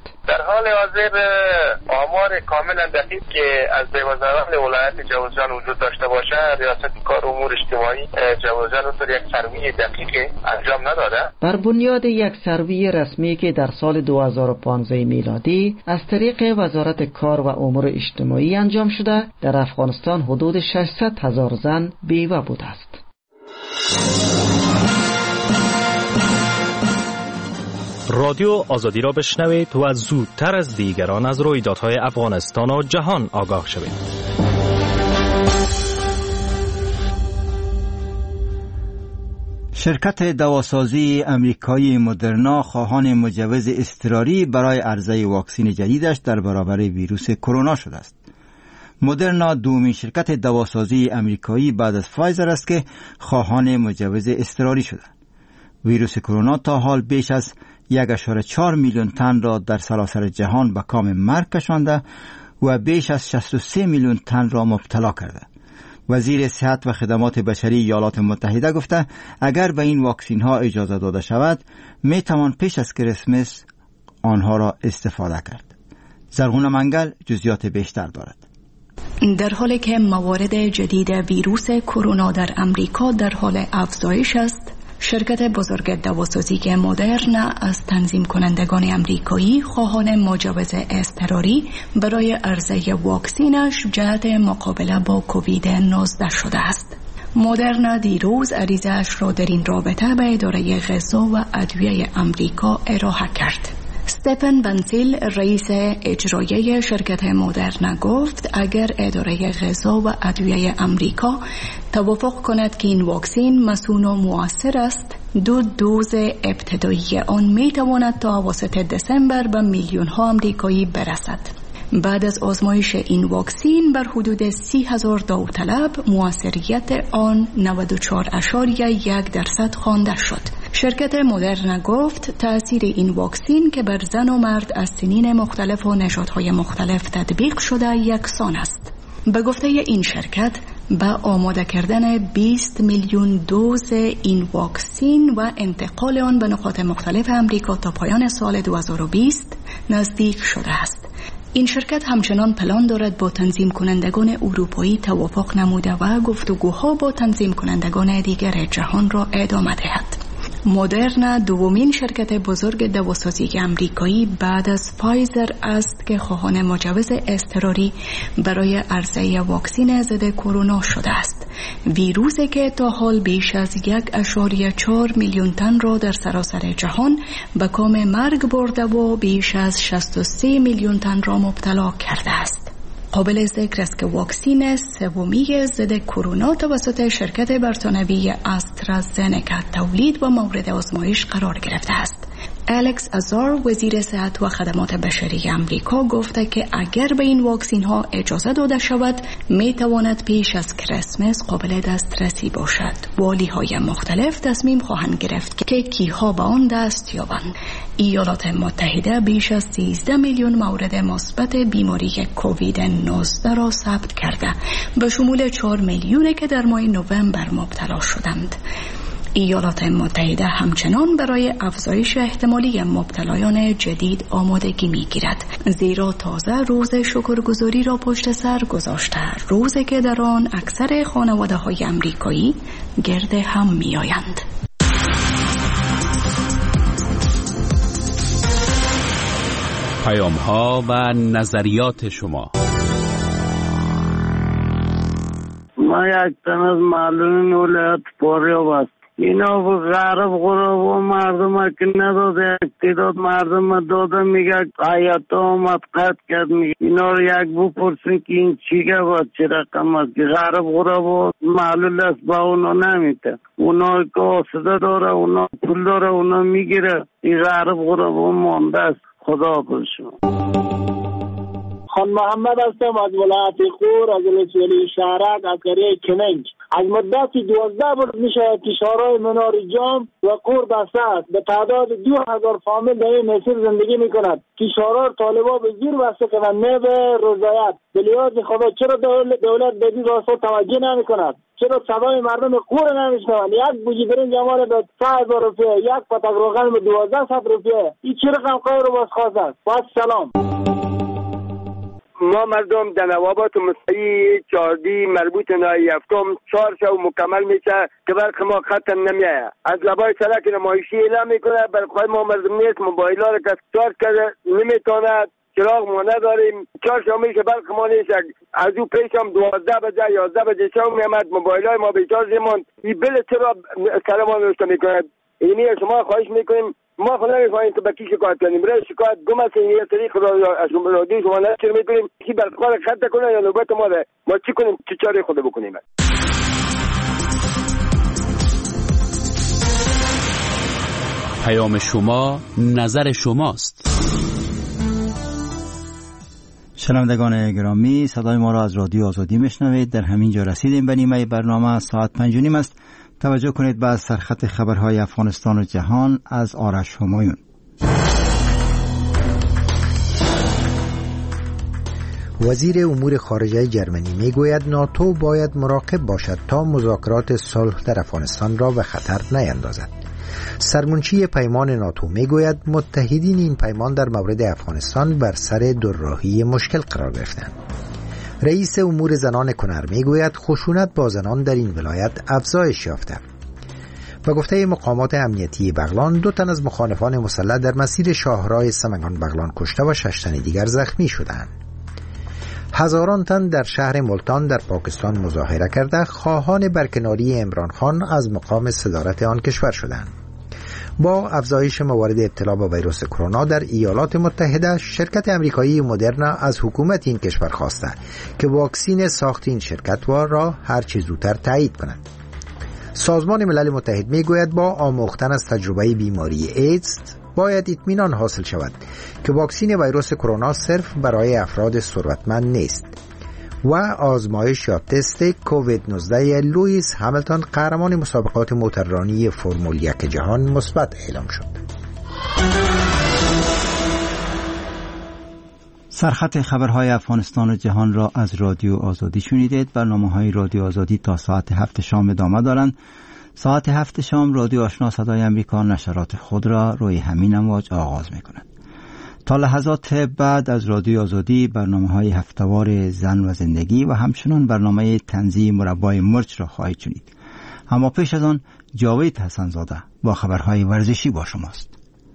حال حاضر آمار کاملا دقیق که از بیمه‌زنان ولایت جوزجان وجود داشته باشه، ریاست کار امور اجتماعی جوزجان اونطور یک سروی دقیق انجام نداده. بر بنیاد یک سروی رسمی که در سال دو هزار و پانزده میلادی از طریق وزارت کار و امور اجتماعی انجام شده، در افغانستان حدود ششصد هزار زن بیوه بوده است. رادیو آزادی را بشنوید و زودتر از دیگران از رویدادهای افغانستان و جهان آگاه شوید. شرکت دواسازی امریکایی مدرنا خواهان مجوز اضطراری برای عرضه واکسن جدیدش در برابر ویروس کرونا شده است. مدرنا دومین شرکت دواسازی امریکایی بعد از فایزر است که خواهان مجوز اضطراری شده. ویروس کرونا تا حال بیش از یک و چهار میلیون تن را در سراسر جهان به کام مرگ کشانده و بیش از شصت و سه میلیون تن را مبتلا کرده. وزیر صحت و خدمات بشری ایالات متحده گفته اگر به این واکسین ها اجازه داده شود می توان پیش از کریسمس آنها را استفاده کرد. زرغون منگل جزئیات بیشتر دارد. در حالی که موارد جدید ویروس کرونا در امریکا در حال افزایش است، شرکت بزرگ دواسازی مدرنا از تنظیم کنندگان امریکایی خواهان مجوز اضطراری برای عرضه واکسینش جهت مقابله با کووید نوزده شده است. مدرنا دیروز عریضه‌اش را در این رابطه به اداره غذا و ادویه امریکا ارائه کرد. استفن بنسیل رئیس اجرایی شرکت مدرنا گفت اگر اداره غذا و ادویه امریکا توافق کند که این واکسن مسئول و مؤثر است، دو دوز ابتدایی آن می تواند تا اواسط دسامبر به میلیون ها امریکایی برسد. بعد از آزمایش این واکسن بر حدود سی هزار داوطلب مؤثریت آن نود و چهار اشاریه یک درصد خوانده شد. شرکت مدرنا گفت تأثیر این واکسن که بر زن و مرد از سنین مختلف و نژادهای مختلف تطبیق شده یکسان است. به گفته این شرکت با آماده کردن بیست میلیون دوز این واکسن و انتقال آن به نقاط مختلف امریکا تا پایان سال دو هزار و بیست نزدیک شده است. این شرکت همچنان پلان دارد با تنظیم کنندگان اروپایی توافق نموده و گفتگوها با تنظیم کنندگان دیگر جهان را ادامه دهد. مدرنا دومین شرکت بزرگ دواسازی امریکایی بعد از فایزر است که خواهان مجوز اضطراری برای عرضه واکسن ضد کرونا شده است. ویروسی که تا حال بیش از یک اشاریه چهار میلیون تن را در سراسر جهان به کام مرگ برده و بیش از شصت و سه میلیون تن را مبتلا کرده است. قابل ذکر است که واکسن سومی ضد کرونا توسط شرکت بریتانیایی استرازنکا تولید و مورد آزمایش قرار گرفته است. الکس ازار وزیر صحت و خدمات بشری امریکا گفته که اگر به این واکسن ها اجازه داده شود می تواند پیش از کریسمس قابل دسترسی باشد. والی های مختلف تصمیم خواهند گرفت که کیها به آن دست یابند. ایالات متحده بیش از سیزده میلیون مورد مثبت بیماری کووید نوزده را ثبت کرده، به شمول چهار میلیون که در ماه نوامبر مبتلا شدند. ایالات متحده همچنان برای افزایش احتمالی مبتلایان جدید آمادگی می‌گیرد، زیرا تازه روز شکرگزاری را پشت سر گذاشته، روزی که در آن اکثر خانواده‌های امریکایی گرد هم می‌آیند. پیام‌ها و نظریات شما. ما یک تن از معلومین ولایت پاریاب است. اینا و غرب غرب و مردم که نداده اقتداد مردم داده میگه آیت آمد قد کرد میگه اینا رو یک بپرسین که این چیگه باید چه رقم است که غرب غرب و معلول است با اونا نمیده. اونا که آسده داره اونا پول داره اونا میگیره. این غرب غرب و مانده است. خدا کنشون. خان محمد هستم از ولایت خور از ولسوالی شهرک از قریه کننج. از مدتی دوازده روز میشه که شهرهای منار جام و کور بسته است. به تعداد دو هزار فامیل در این مسیر زندگی میکند که شهرها طالبا به زور بسته کنند، نه به رضایت. به لحاظ خدا چرا دولت به این راستا توجه نمیکند؟ چرا صدای مردم کور نمیشنوند؟ یک بوجی برنج امال به سه هزار روپیه، یک پتک روغن به دوازده صد روپیه. این چه رقم قای رو باز خواست است؟ باز سلام. ما مردم در نوابات مستعی چهاردی مربوط نایی هفتم چهار شو مکمل میشه که برق ما ختم نمیه. از لبای سرک نمایشی اعلام میکنه برق ما مردم نیست، موبایل ها رو که چارج کرده نمیتونه، چراغ ما نداریم، چهار شو میشه برق ما نیست. از او پیش هم دوازده بجه یازده بجه شو میامد موبایل های ما بیچارج ماند. این بل چرا سر ما نوشته میکنه؟ اینی شما خواهش میکنیم ما خود نمی‌فهمیم که به کی شکایت کنیم. برای شکایت گم است یه طریق را از رادیو شما نشر میکنیم کی برخواه خط کنه یا نوبت ما ده ما چی کنیم، چی چاره خود بکنیم. پیام شما نظر شماست. شنوندگان گرامی، صدای ما را از رادیو آزادی میشنوید. در همین جا رسیدیم به نیمه برنامه. ساعت پنج و نیم است. توجه کنید به سرخط خبرهای افغانستان و جهان از آرش همایون. وزیر امور خارجه جرمنی میگوید ناتو باید مراقب باشد تا مذاکرات صلح در افغانستان را به خطر نیندازد. سرمنشی پیمان ناتو میگوید متحدین این پیمان در مورد افغانستان بر سر دوراهی مشکل قرار گرفتند. رئیس امور زنان کنر میگوید خشونت با زنان در این ولایت افزایش یافته. و گفته مقامات امنیتی بغلان دو تن از مخالفان مسلح در مسیر شاهراه سمنگان بغلان کشته و شش تن دیگر زخمی شدند. هزاران تن در شهر ملتان در پاکستان مظاهره کرده خواهان برکناری عمران خان از مقام صدارت آن کشور شدند. با افزایش موارد ابتلا با ویروس کرونا در ایالات متحده، شرکت امریکایی مدرنا از حکومت این کشور خواسته که واکسین ساخت این شرکت را هر چه زودتر تایید کند. سازمان ملل متحد میگوید با آموختن از تجربه بیماری ایدز باید اطمینان حاصل شود که واکسین ویروس کرونا صرف برای افراد ثروتمند نیست. و آزمایش یا تست کووید نوزده لوئیس همیلتون قهرمان مسابقات موتوررانی فرمول یک جهان مثبت اعلام شد. سرخط خبرهای افغانستان و جهان را از رادیو آزادی شنیدید. برنامه‌های رادیو آزادی تا ساعت هفت شام ادامه دارند. ساعت هفت شام رادیو آشنا صدای امریکا نشرات خود را روی همین امواج آغاز می‌کند. تا لحظات بعد از رادیو آزادی برنامه‌های هفته‌وار زن و زندگی و همچنان برنامه طنزی مربای مرچ را خواهید شنید. اما پیش از آن جاوید حسن‌زاده با خبرهای ورزشی با شماست.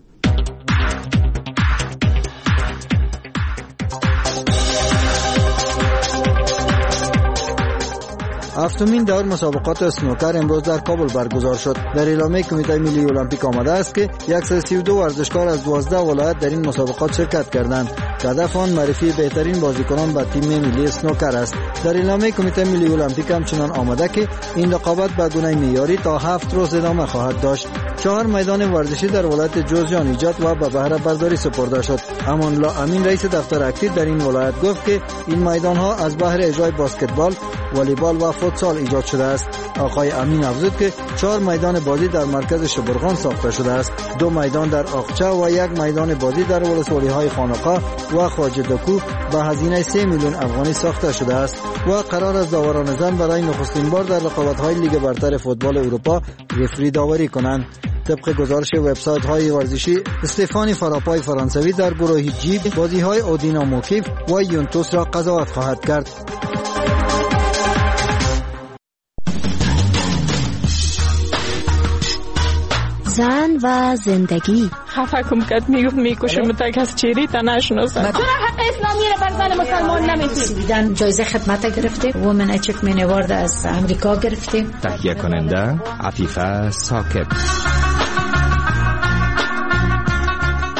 هفتمین دور مسابقات اسنوکر امروز در کابل برگزار شد. در اعلامیه کمیته ملی المپیک آمده است که صد و سی و دو ورزشکار از دوازده ولایت در این مسابقات شرکت کردند. هدف آن معرفی بهترین بازیکنان به تیم ملی اسنوکر است. در اعلامیه کمیته ملی المپیک همچنان آمده که این رقابت به گونه معیاری تا هفت روز ادامه خواهد داشت. چهار میدان ورزشی در ولایت جوزجان ایجاد و به بهره برداری سپرده شد. امان الله امین رئیس دفتر اکتیو در این ولایت گفت که این میدان ها از بهره اجرای بسکتبال، والیبال و فوتسال ایجاد شده است. آقای امین افزود که چهار میدان بازی در مرکز شبرغان ساخته شده است. دو میدان در آقچه و یک میدان بازی در ولسوالی های خانقاه و خواجه دکو به هزینه سه میلیون افغانی ساخته شده است و قرار است داوران زن برای نخستین بار در رقابت‌های لیگ برتر فوتبال اروپا رفری داوری کنند. طبق گزارش وبسایت های ورزشی، استفانی فراپای فرانسوی در گروه جی بازی های اودینامو کیف و یونتوس را قضاوت خواهد کرد. زن و زندگی. خفه کم کد میگفت میکشه متک از چیری تا نشناسن. چرا حق اسلامی را بر زن مسلمان نمیتونی؟ جایزه خدمت گرفته. وومن اچیومنت اوارد از امریکا گرفته. تهیه کننده عفیفه ساکب.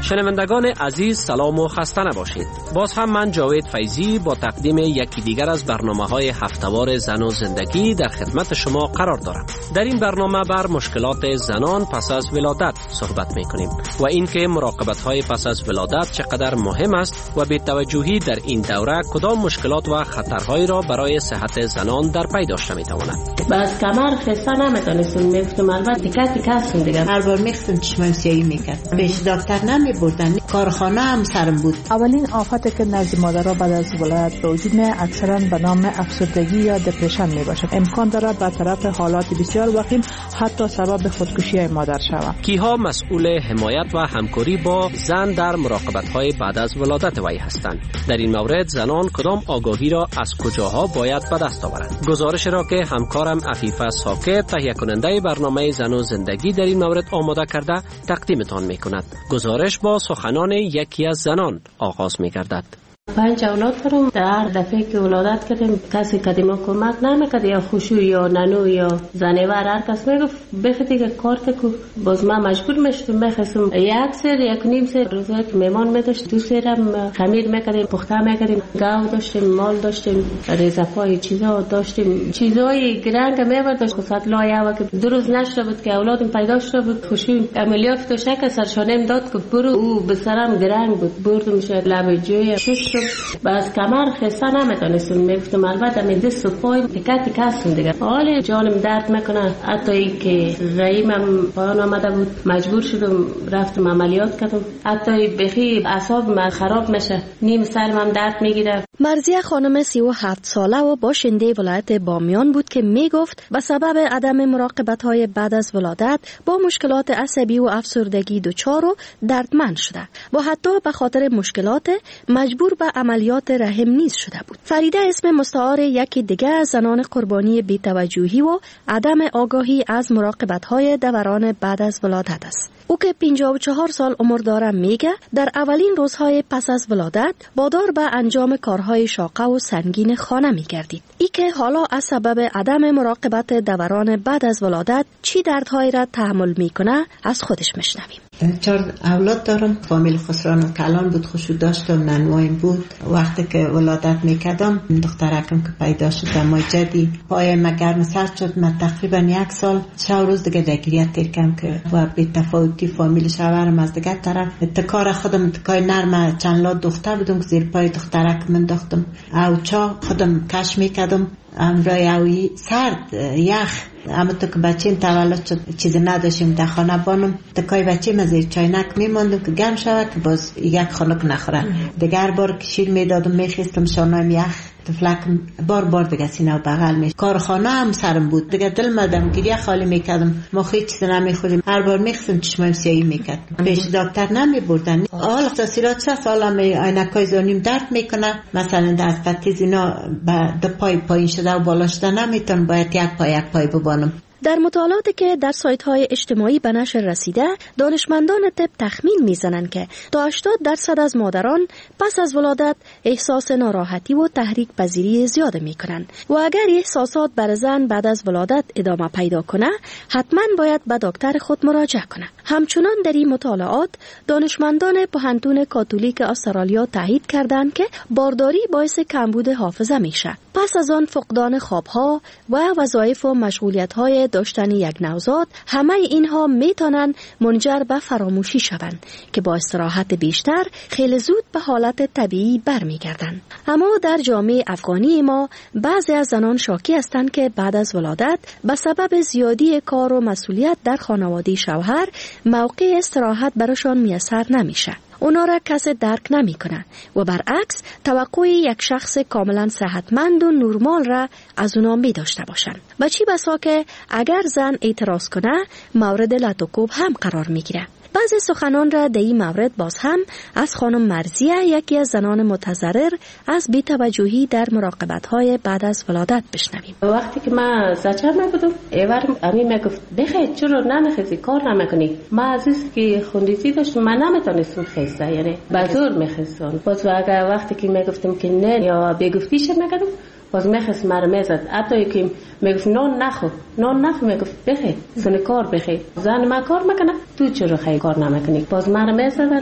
شنوندگان عزیز سلام و خسته نباشید. باز هم من جاوید فیضی با تقدیم یکی دیگر از برنامه‌های هفته‌وار زن و زندگی در خدمت شما قرار دارم. در این برنامه بر مشکلات زنان پس از ولادت صحبت می‌کنیم و اینکه مراقبت‌های پس از ولادت چقدر مهم است و به توجهی در این دوره کدام مشکلات و خطرهایی را برای صحت زنان در پی داشته می‌تواند. باز کمر خسته نمی‌تونستم میگفتم البته دیگه دیگه هستم دیگه. هر بار می‌خواستم چشمم سیایی می‌کرد. پیش دکتر نمی‌بردن. کارخانه هم سرم بود. اولین آفتی که نزد مادرها بعد از ولادت به وجود میاد اکثرا به نام افسردگی یا دپرشن میباشد. امکان دارد به طرف حالات بسیار وخیم حتی سبب خودکشی مادر شود. کیها مسئول حمایت و همکاری با زن در مراقبت‌های بعد از ولادت وی هستند؟ در این مورد زنان کدام آگاهی را از کجاها باید به دست آورند؟ گزارش را که همکارم عفیفه ساکت تهیه کننده برنامه زن و زندگی در این مورد آماده کرده تقدیمتان می‌کند. گزارش با سخنان یکی از زنان آغاز می‌گردد. پنج اولاد دارم. در دفعه که ولادت کردیم کسی قدیما کمک نمیکرد، یا خوشو یا ننو یا زنیور هر کس میگفت بخاطر که کار کو باز ما مجبور میشدم بخواستم یک سر یک نیم سر روزایی که میمان میداشت دو سرم خمیر میکردیم پخته میکردیم گاو داشتیم مال داشتیم ریزپای چیزا داشتیم چیزای گرنگ میبرداشت خصوصا لایه و که دو روز نشده بود که اولادم پیدا شده بود خوشو عملیات داشت که سرشانم داد که برو او به سرم گرنگ بود بردم شد لب جوی شش باز کمر خسته نمیتونستم میگفتم البته می دست و پای تکه تکه هستم دیگه. حالا جانم درد میکنه حتی ای که رحیمم پایان آمده بود مجبور شدم رفتم عملیات کردم. حتی بخی اعصابم خراب میشه نیم سرم درد میگیره. مرضیه خانم سی و هفت ساله و باشنده ولایت بامیان بود که میگفت به سبب عدم مراقبت های بعد از ولادت با مشکلات عصبی و افسردگی دچار و دردمند شده و حتی به خاطر مشکلات مجبور به عملیات رحم نیز شده بود. فریده اسم مستعار یکی دیگر از زنان قربانی بی‌توجهی و عدم آگاهی از مراقبت‌های دوران بعد از ولادت است. او که پنجاه و چهار سال عمر دارم میگه در اولین روزهای پس از ولادت وادار به انجام کارهای شاقه و سنگین خانه میگردید. ای که حالا از سبب عدم مراقبت دوران بعد از ولادت چی دردهایی را تحمل میکنه از خودش میشنویم. چهار اولاد دارم. فامیل خسران و کلان بود، خوشو داشتم، ننوایم بود. وقتی که ولادت میکردم دخترکم که پیدا شد ما جدی پایم گرم سرد شد. من تقریبا یک سال شو روز دیگه دگریت تیر کم که و بی تفاوتی فامیل شوهرم از دیگه طرف تکار خودم تکای نرم چند لات دختر بودم که زیر پای دخترکم انداختم او چا خودم کش میکردم امرای اوی سرد یخ. اما تو که بچه این تولد شد چیزی نداشتیم در خانه بانم تکای بچه مزیر چاینک میماندم که گرم شود که باز یک خنک نخوره. دیگر بار که شیر میدادم میخیستم شانایم یخ تفلکم بار بار دیگه سینه و بغل میشه. کارخانه هم سرم بود دیگه دل مدم گریه خالی میکردم ما خیلی چیزی نمیخوریم. هر بار میخواستم چشمم سیایی میکردم پیش دکتر نمیبردن. حالا تاثیرات چه سالا می عینکای زانیم درد میکنه مثلا دست پتیز اینا دو پای پایین شده و بالا شده نمیتون باید یک پای یک پای ببانم. در مطالعاتی که در سایت‌های اجتماعی به نشر رسیده دانشمندان طب تخمین میزنند که تا هشتاد درصد از مادران پس از ولادت احساس ناراحتی و تحریک پذیری زیاد میکنند و اگر احساسات بر زن بعد از ولادت ادامه پیدا کنه حتما باید به دکتر خود مراجعه کنه. همچنان در این مطالعات دانشمندان پوهنتون کاتولیک استرالیا تایید کردند که بارداری باعث کمبود حافظه میشه. پس از آن فقدان خوابها و وظایف و مشغولیت‌های داشتن یک نوزاد همه اینها میتونن منجر به فراموشی شوند که با استراحت بیشتر خیلی زود به حالت طبیعی برمیگردند. اما در جامعه افغانی ما بعضی از زنان شاکی هستند که بعد از ولادت به سبب زیادی کار و مسئولیت در خانواده شوهر موقع استراحت براشان میسر نمیشه. اونا را کس درک نمی کنه و برعکس توقع یک شخص کاملا صحتمند و نرمال را از اونا می داشته باشن. و چی بسا که اگر زن اعتراض کنه مورد لطوکوب هم قرار می گیره. بعضی سخنان را در این مورد باز هم از خانم مرضیه یکی از زنان متضرر از بی‌توجهی در مراقبت‌های بعد از ولادت بشنویم. وقتی که من زچر می‌بودم ایوار امی میگفت بخیر چرا نمیخیزی کار نمیکنی. ما عزیز که خونریزی داشتم من نمیتونستم خیزه یعنی بازور میخیزم. باز اگر وقتی که میگفتم که نه یا بگفتیش میگردم باز میخواست مرا میزد. حتی که میگفت نان نخور نان نخور میگفت بخیر سن کار بخیر زن ما کار میکنه تو چرا خیلی کار نمیکنی. باز مرا میزدن.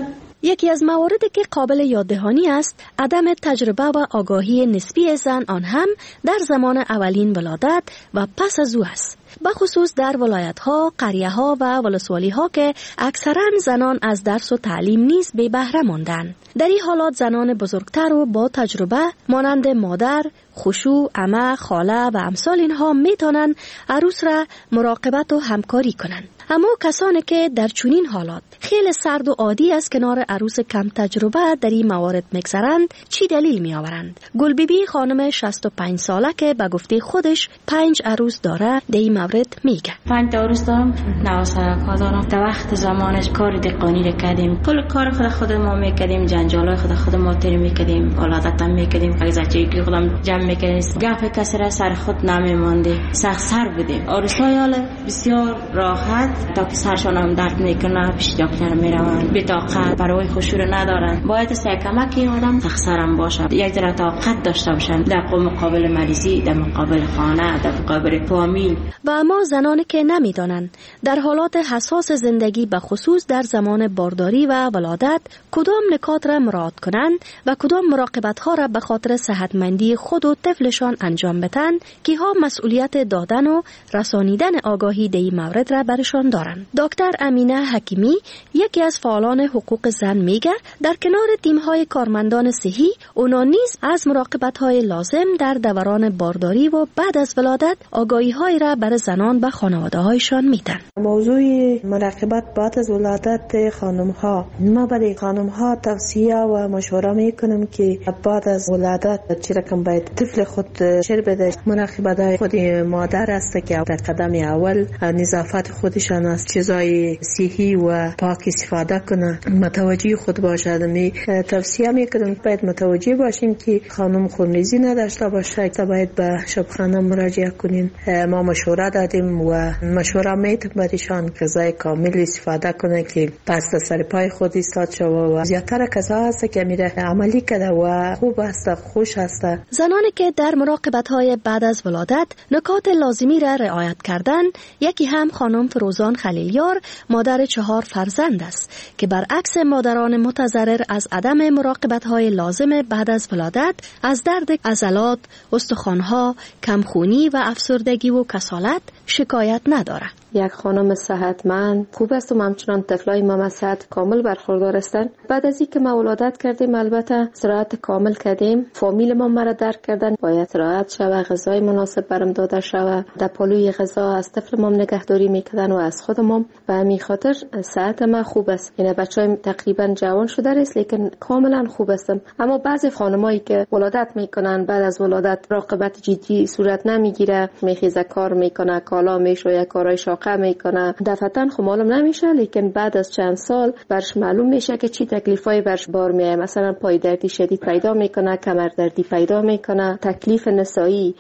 یکی از مواردی که قابل یاددهانی است عدم تجربه و آگاهی نسبی زن، آن هم در زمان اولین ولادت و پس از او است، بخصوص در ولایت‌ها، قریه‌ها و ولسوالی‌ها که اکثراً زنان از درس و تعلیم نیز بی بهره ماندند. در این حالات زنان بزرگتر و با تجربه مانند مادر، خشوع، عمه، خاله و امثال اینها میتونن عروس را مراقبت و همکاری کنند. اما کسانی که در چنین حالات خیلی سرد و عادی از کنار عروس کم تجربه در این موارد میگذرند، چی دلیل می آورند؟ گل بی بی خانم شصت و پنج ساله که به گفته خودش پنج عروس داره در این مورد میگه. پنج تا عروس دارم، نواسرکا دارم. در وقت زمانش کار دقانی رو کردیم، کل کار خود خود ما میکردیم، جنجالای خود خود ما تیر میکردیم، ولادت هم میکردیم، قضیه خودم جمع میکردیم، گپ کسی را سر خود نمیماندیم، سخت سر بودیم. عروسای حال بسیار راحت تا که سرشان هم درد میکنه پیش دکتر میروند، بطاقت برای خشوع ندارن. باید سعی کمکی آدم تخسرم باشه، یک ذره طاقت داشته باشن در مقابل مریضی، در مقابل خانه، در مقابل فامیل. و اما زنانی که نمیدانند در حالات حساس زندگی به خصوص در زمان بارداری و ولادت کدام نکات را مراعات کنند و کدام مراقبت ها را به خاطر صحتمندی خود و طفلشان انجام بدن، که ها مسئولیت دادن و رسانیدن آگاهی در این مورد را برشان دارند. دکتر امینه حکیمی، یکی از فعالان حقوق زن، میگه در کنار تیم‌های کارمندان صحی، اونا نیز از مراقبت‌های لازم در دوران بارداری و بعد از ولادت آگاهی‌هایی را برای زنان و خانواده‌هایشان میدن. موضوع مراقبت بعد از ولادت خانم‌ها، ما برای خانم‌ها توصیه و مشوره میکنم که بعد از ولادت چه رقم باید طفل خود شیر بده. مراقبت خود مادر است که در قدم اول نظافت خودشان از چیزای صحی و پاک استفاده کنه، متوجه خود باشد. می توصیه میکنم باید متوجه باشیم که خانم خونریزی نداشته باشه، باید به شبخانه مراجعه کنین. ما مشوره دادیم و مشوره میتون برایشان غذای کامل استفاده کنه که پس سر پای خود ایستاد شوه و زیادتر کسا هست که میره عملی کرده و خوب است، خوش است. زنانی که در مراقبت‌های بعد از ولادت نکات لازمی را رعایت کردن، یکی هم خانم فروزان خلیلیار، مادر چهار فرزند است که برعکس مادران متضرر از عدم مراقبت‌های لازم بعد از ولادت از درد عضلات، استخوان‌ها، کمخونی و افسردگی و کسالت شکایت نداره. یک خانم صحتمند خوب است و همچنان طفلای ما از صحت کامل برخوردار هستند. بعد از اینکه ما ولادت کردیم البته استراحت کامل کردیم، فامیل ما مرا درک کردن، باید استراحت شوه، غذای مناسب برم داده شوه، در پلوی غذا از طفل ما نگهداری میکردن و از خود ما، و همین خاطر صحت ما خوب است. یعنی بچه‌ام تقریبا جوان شده است لیکن کاملا خوب هستم. اما بعضی خانمایی که ولادت میکنن بعد از ولادت راقبت جدی صورت نمیگیره، میخیزه کار میکنه، کالا میشویه، کارای شاق میکنه، دفعتاً خب معلوم نمیشه، لیکن بعد از چند سال برش معلوم میشه که چی تکلیفای برش بار میاد. مثلا پای دردی شدید پیدا میکنه، کمر دردی پیدا میکنه، تکلیف نسایی.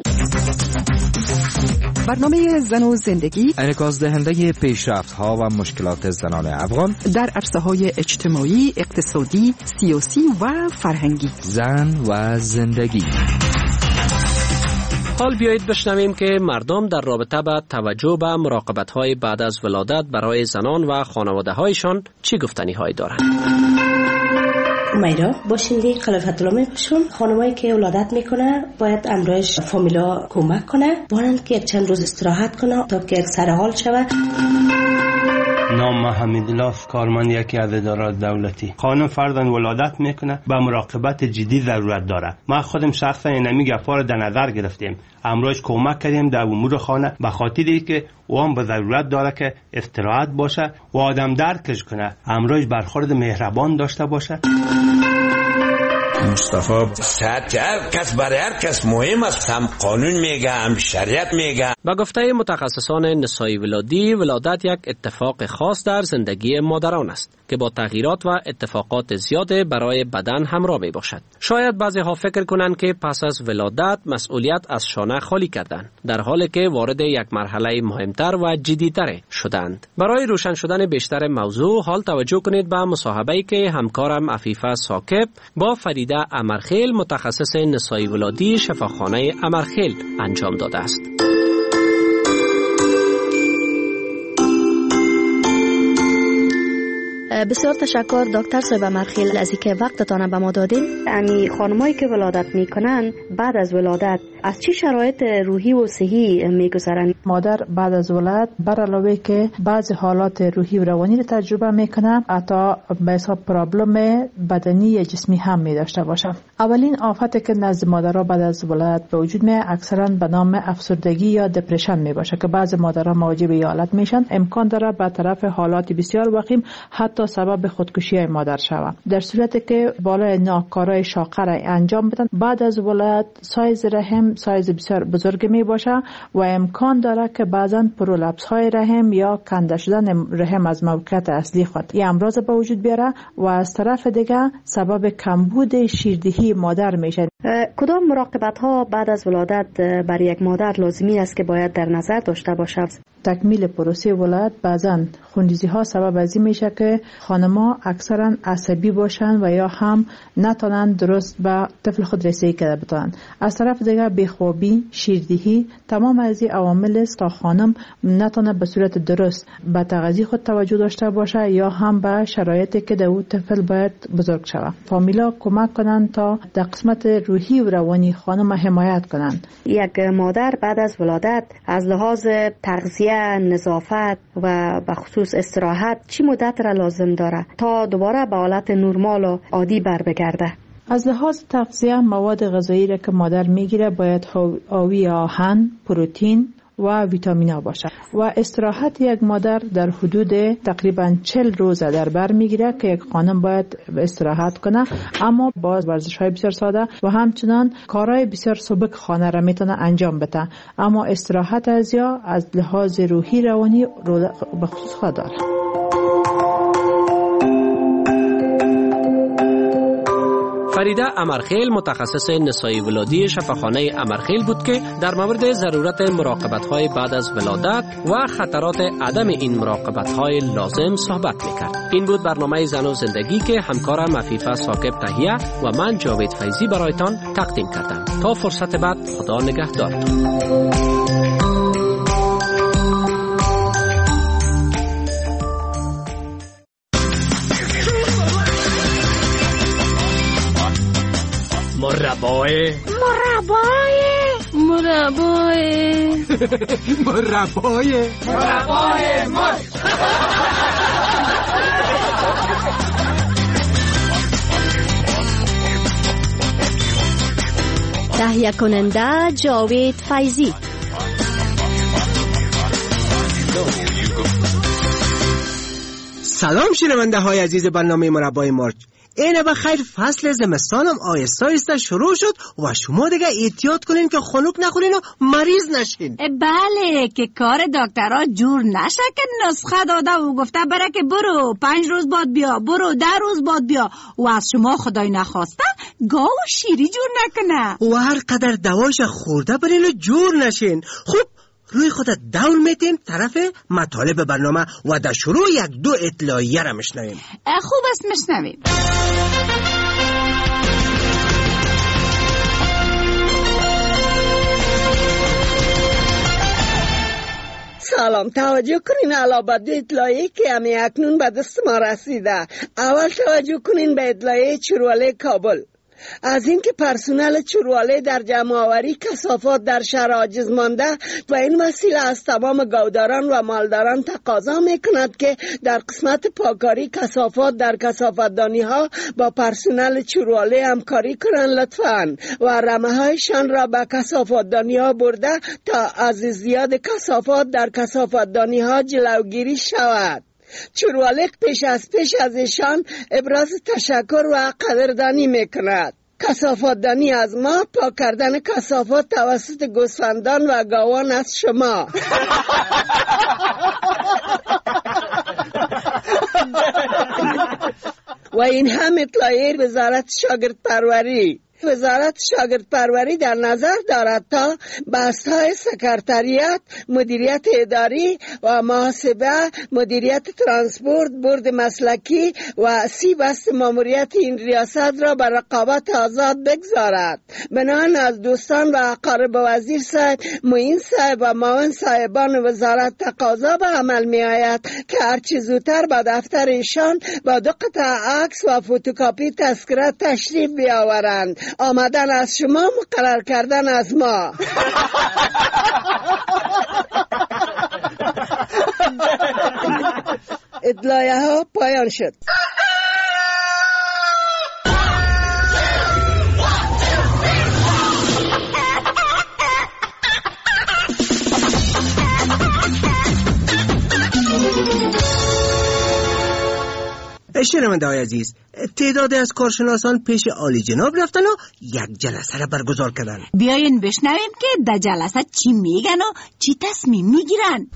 برنامه زن و زندگی انعکاس دهنده پیشرفت‌ها و مشکلات زنان افغان در عرصه‌های اجتماعی، اقتصادی، سیاسی و فرهنگی. زن و زندگی. حال بیایید بشنویم که مردم در رابطه با توجه به مراقبت‌های بعد از ولادت برای زنان و خانواده‌هایشان چی گفتنی‌هایی دارند. میرا باشندی خلافت الله میباشم. خانمایی که ولادت میکنه باید امروز فامیلا کمک کنه، بانند که یک چند روز استراحت کنه تا که یک سرحال شوه. نام حمیدالله، کارمند یکی از ادارات دولتی. خانم فرداً ولادت میکنه، به مراقبت جدی ضرورت داره. ما خودم شخصا اینمی گپا رو در نظر گرفتیم، امروز کمک کردیم در امور خانه، به خاطری که اون به ضرورت داره که استراحت باشه و آدم درکش کنه، امروز برخورد مهربان داشته باشه. مصطفی صحت هر کس برای هر کس مهم است، هم قانون میگه هم شریعت میگه. با گفته متخصصان نسایی ولادی، ولادت یک اتفاق خاص در زندگی مادران است که با تغییرات و اتفاقات زیاد برای بدن همراه می باشد. شاید بعضی ها فکر کنند که پس از ولادت مسئولیت از شانه خالی کردند، در حالی که وارد یک مرحله مهمتر و جدی‌تر شدند. برای روشن شدن بیشتر موضوع، حال توجه کنید به مصاحبه‌ای که همکارم عفیفه ثاقب با فریده امرخیل، متخصص نسایی ولادی شفاخانه امرخیل انجام داده است. بسیار تشکر دکتر صاحب مرخیل از اینکه وقتتان به ما دادین. امی خانمایی که ولادت میکنن بعد از ولادت از چه شرایط روحی و صحی میگذرن؟ مادر بعد از ولادت بر علاوه که بعض حالات روحی و روانی رو تجربه میکنه، حتی به حساب پرابلم بدنی یا جسمی هم می داشته باشه. اولین آفتی که نزد مادرها بعد از ولادت به وجود می اکثرا به نام افسردگی یا دپرشن می باشه که بعض مادرها مواجه به حالت میشن. امکان داره به طرف حالات بسیار وخیم حتی سبب خودکشی مادر شود. در صورتی که بالای ناکارای شاقه را انجام بدن بعد از ولادت سایز رحم سایز بسیار بزرگ می باشه و امکان داره که بعضا پرولپس های رحم یا کنده شدن رحم از موقعیت اصلی خود این امراض به وجود بیاره و از طرف دیگه سبب کمبود شیردهی مادر میشه. کدام مراقبت ها بعد از ولادت بر یک مادر لازمی است که باید در نظر داشته باشد؟ تکمیل پروسه ولادت بعضا خونریزی ها سبب از این میشه که خانم‌ها اکثرا عصبی باشن و یا هم نتونن درست به طفل خود رسیدگی کرده بتونن. از طرف دیگه بیخوابی، شیردهی تمام از این عوامل است تا خانم نتونه به صورت درست به تغذیه خود توجه داشته باشه یا هم به شرایطی که در طفل باید بزرگ شود. فامیلا کمک کنن تا در قسمت روحی و روانی خانم حمایت کنن. یک مادر بعد از ولادت از لحاظ تغذیه، نظافت و به خصوص استراحت چی مدت را لازم داره تا دوباره به حالت نرمال و عادی بر بگرده؟ از لحاظ تغذیه مواد غذایی را که مادر میگیره باید حاوی آهن، پروتئین و ویتامینا باشه و استراحت یک مادر در حدود تقریبا چهل روز در بر میگیره که یک خانم باید استراحت کنه، اما باز ورزش های بسیار ساده و همچنان کارهای بسیار سبک خانه را میتونه انجام بده، اما استراحت از یا از لحاظ روحی روانی رو به خصوص خود داره. فریده امرخیل متخصص نسایی ولادی شفاخانه امرخیل بود که در مورد ضرورت مراقبت‌های بعد از ولادت و خطرات عدم این مراقبت‌های لازم صحبت می‌کرد. این بود برنامه زن و زندگی که همکارم عفیفه ثاقب تهیه و من جاوید فیضی برایتان تقدیم کردم. تا فرصت بعد، خدا نگهدارتان. مربای مربای مربای مربای مربای مر تهیه کننده جاوید فیضی. سلام شنونده های عزیز برنامه مربای مارچ. اینه بخیر فصل زمستانم آیسته آیسته شروع شد و شما دیگه احتیاط کنین که خنک نخورین و مریض نشین. بله که کار دکترها جور نشه که نسخه داده و گفته بره که برو پنج روز بعد بیا، برو ده روز بعد بیا و از شما خدای نخواسته گاو و شیری جور نکنه و هر قدر دواش خورده برین و جور نشین. خب روی خودت دول میتیم طرف مطالب برنامه و در شروع یک دو اطلاعیه را مشنویم. خوب است مشنویم. سلام، توجه کنین علاوه دو اطلاعیه که همی اکنون به دست ما رسیده. اول توجه کنین به اطلاعیه چرواله کابل. از اینکه پرسنل چرواله در جمع آوری کثافات در شهر عاجز مانده و این وسیله از تمام گاوداران و مالداران تقاضا میکند که در قسمت پاکاری کثافات در کثافتدانی ها با پرسنل چرواله همکاری کنند لطفاً و رمه هایشان را به کثافتدانی ها برده تا از زیاد کثافات در کثافتدانی ها جلوگیری شود. چروالق پیش از پیش از ایشان ابراز تشکر و قدردانی میکند. کثافتدانی از ما، پاک کردن کثافات توسط گوسفندان و گاوان از شما. و این هم اطلاعیه وزارت شاگرد پروری. وزارت شاگرد پروری در نظر دارد تا بست‌های سکرتریات، مدیریت اداری و محاسبه، مدیریت ترانسپورت، بورد مسلکی و سی بست ماموریت این ریاست را بر رقابت آزاد بگذارد. بنابراین از دوستان و اقارب وزیر صاحب، معین صاحب و معاون صاحبان وزارت تقاضا به عمل می آید که هرچی زودتر به دفتر ایشان با دو قطع عکس و فتوکاپی تذکره تشریف بیاورند. آمدن از شما، مقرر کردن از ما. اطلاعیه ها پایان شد. شنونده‌های عزیز، تعدادی از کارشناسان پیش عالی جناب رفتن و یک جلسه را برگزار کردن. بیاین بشنویم که در جلسه چی میگن و چی تصمیم میگیرن.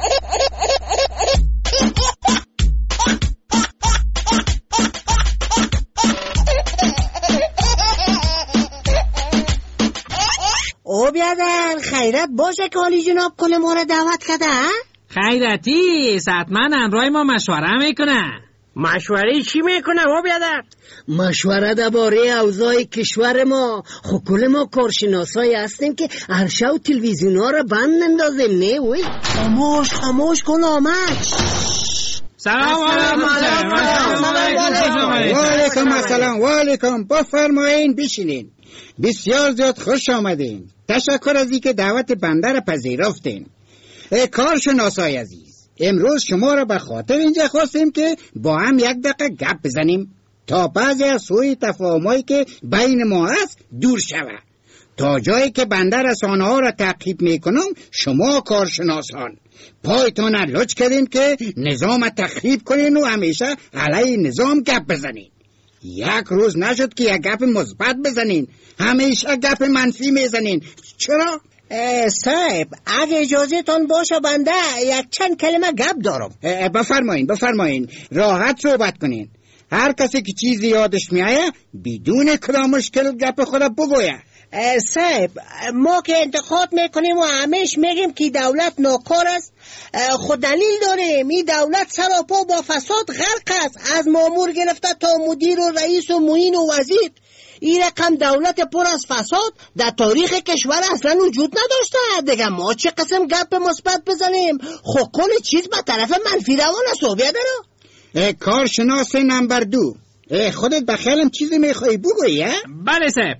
او بیادر خیرت باشه که عالی جناب کل ما را دعوت کرده. خیرتی حتما همراه ما مشوره میکنه. مشوره چی میکنه او بیادر؟ مشوره درباره اوضاع کشور ما. خب کل ما کارشناسایی هستیم که هر شب تلویزیون ها را بند نندازیم. نه وی خاموش خاموش کن آمد. سلام علیکم. السلام و علیکم. بفرمایین بشینین. بسیار زیاد خوش آمدین. تشکر از اینکه دعوت بنده را پذیرفتین. کارشناسای عزیز، امروز شما را به خاطر اینجا خواستیم که با هم یک دقیقه گپ بزنیم تا بعضی از سوء تفاهمایی که بین ما هست دور شود. تا جایی که بنده رسانه ها را تعقیب میکنم، شما کارشناسان پایتان را لچ کردین که نظام تخریب کنین و همیشه علیه نظام گپ بزنین. یک روز نشد که یک گپ مثبت بزنین، همیشه گپ منفی میزنین. چرا؟ صاحب اگه اجازه تان باشه بنده یک چند کلمه گپ دارم. بفرمایین بفرمایین، راحت صحبت کنین. هر کسی که چیزی یادش میایه بدون کدام مشکل گپ خود بگویه. صاحب ما که انتقاد میکنیم و همیش میگیم که دولت ناکار است، خود دلیل داریم. این دولت سراپا با فساد غرق است، از مامور گرفته تا مدیر و رئیس و معین و وزیر. این رقم دولت پر از فساد در تاریخ کشور اصلا وجود نداشته. دیگه ما چه قسم گپ مثبت بزنیم؟ خب کل چیز به طرف منفی روان است. و بیادر کارشناس نمبر دو، خودت بخیرم چیزی میخوایی بگویی؟ بله صاحب،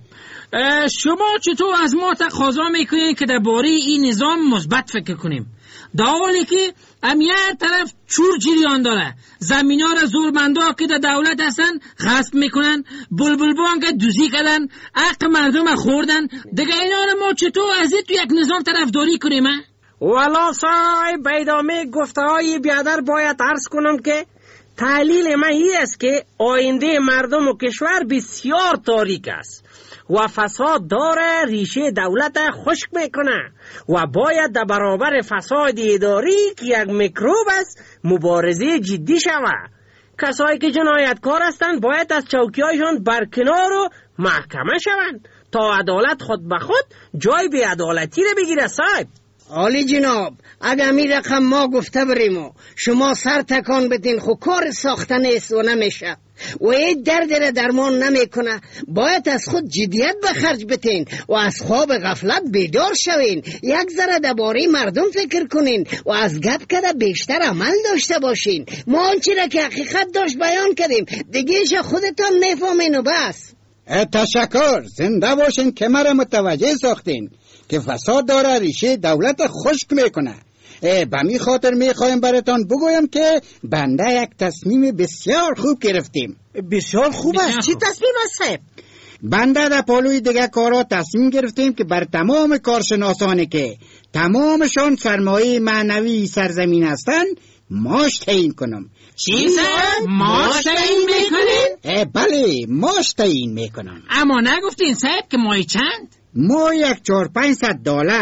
شما چطور از ما تقاضا میکنید که درباره این نظام مثبت فکر کنیم، در حالی که امیه طرف چور جریان داره؟ زمینا را زورمندا که در دولت هستن غصب میکنن، بلبل بانک دوزی کردن، حق مردم خوردن. دیگه اینا را ما چطور از این تو یک نظام طرفداری کنیم؟ والا صاحب، به ادامه گفته های بیادر باید عرض کنم که تحلیل من این است که آینده مردم و کشور بسیار تاریک است و فساد داره ریشه دولت خشک میکنه و باید در برابر فساد اداری که یک میکروب است مبارزه جدی شود. کسایی که جنایتکار هستند باید از چوکیایشان برکنار و محکمه شوند تا عدالت خود به خود جای بی عدالتی رو بگیره. صاحب عالی جناب، اگر می رقم ما گفته بریم و شما سر تکان بدین خو کار ساخته نیست و نمیشه و این درد را درمان نمیکنه. باید از خود جدیت به خرج بتین و از خواب غفلت بیدار شوین. یک ذره درباره مردم فکر کنین و از گپ کده بیشتر عمل داشته باشین. ما آنچه را که حقیقت داشت بیان کردیم، دیگه خودتان میفهمین و بس. تشکر، زنده باشین که مرا متوجه ساختین که فساد داره ریشه دولت خشک میکنه. به می خاطر میخوایم براتان بگویم که بنده یک تصمیم بسیار خوب گرفتیم. بسیار خوب است. چی تصمیم است؟ بنده در پالوی دیگه کارا تصمیم گرفتیم که بر تمام کارشناسانی که تمامشان سرمایه معنوی سرزمین هستن ماش تعیین کنم. چی صاحب؟ ماش تعیین میکنین؟ بله، ماش تعیین میکنم. اما نگفتین صاحب که ماهی چند؟ ما یک چهار پنج صد دلار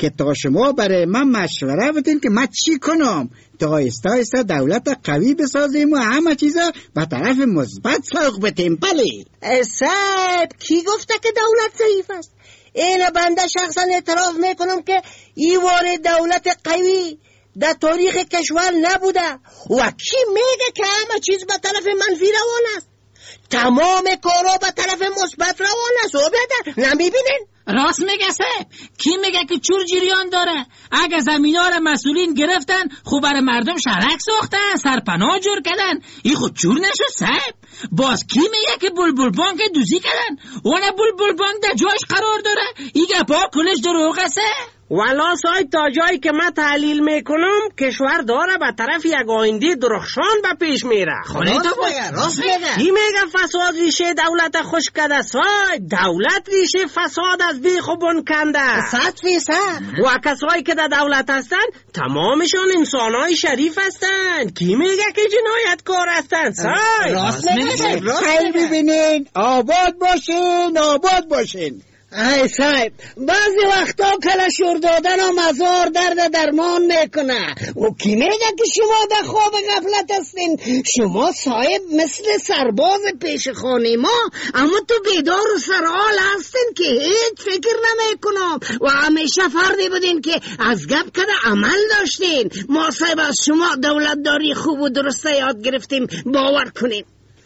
که تا شما برای من مشوره بدین که من چی کنم تا آیسته آیسته دولت قوی بسازیم و همه چیزا به طرف مثبت سوق بدیم. بله صاحب کی گفته که دولت ضعیف است؟ این بنده شخصا اعتراف میکنم که ایوان دولت قوی در تاریخ کشور نبوده و کی میگه که همه چیز به طرف منفی روان است؟ تمام کارا به طرف مثبت روان است. و بیادر نمیبینین؟ راست میگه صاحب. کی میگه که چور جریان داره؟ اگه زمینا را مسئولین گرفتن خوب برای مردم شرک ساختن، سرپناه جور کردن، این خود چور نشد صاحب. باز کی میگه که بلبل بانک دوزی کردن؟ اون بلبل بانک در جاش قرار داره؟ این گپا کلش دروغ است. والا صاحب تا جایی که من تحلیل میکنم کشور داره به طرف یک آینده درخشان به پیش میره. راست میگه. کی میگه فساد ریشه دولت خوش کرده صاحب؟ دولت ریشه فساد از بیخ و بن کنده. صد فیصد. و کسایی که در دولت هستن تمامشان انسانای شریف هستن. کی میگه که جنایتکار هستن صاحب؟ راست میگه. خیلی ببینین آباد باشین آباد باشین. ای صاحب بعضی وقتا کلشور دادن و مزار درد درمان میکنه. و کی میگه که شما در خواب غفلت هستین؟ شما صاحب مثل سرباز پیش خانه ما، اما تو بیدار و سرحال هستین که هیچ فکر نمیکنم و همیشه فردی بودین که از گپ کده عمل داشتین. ما صاحب از شما دولتداری خوب و درسته یاد گرفتیم، باور کنین.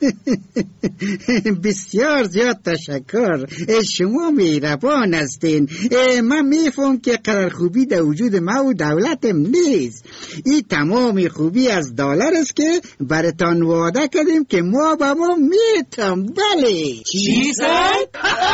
بسیار زیاد تشکر، شما مهربان هستین. من میفهم که قرار خوبی در وجود ما و دولتم نیست. این تمام خوبی از دلار است که براتان وعده کردیم که ما با ما میتم. بله چی صاحب؟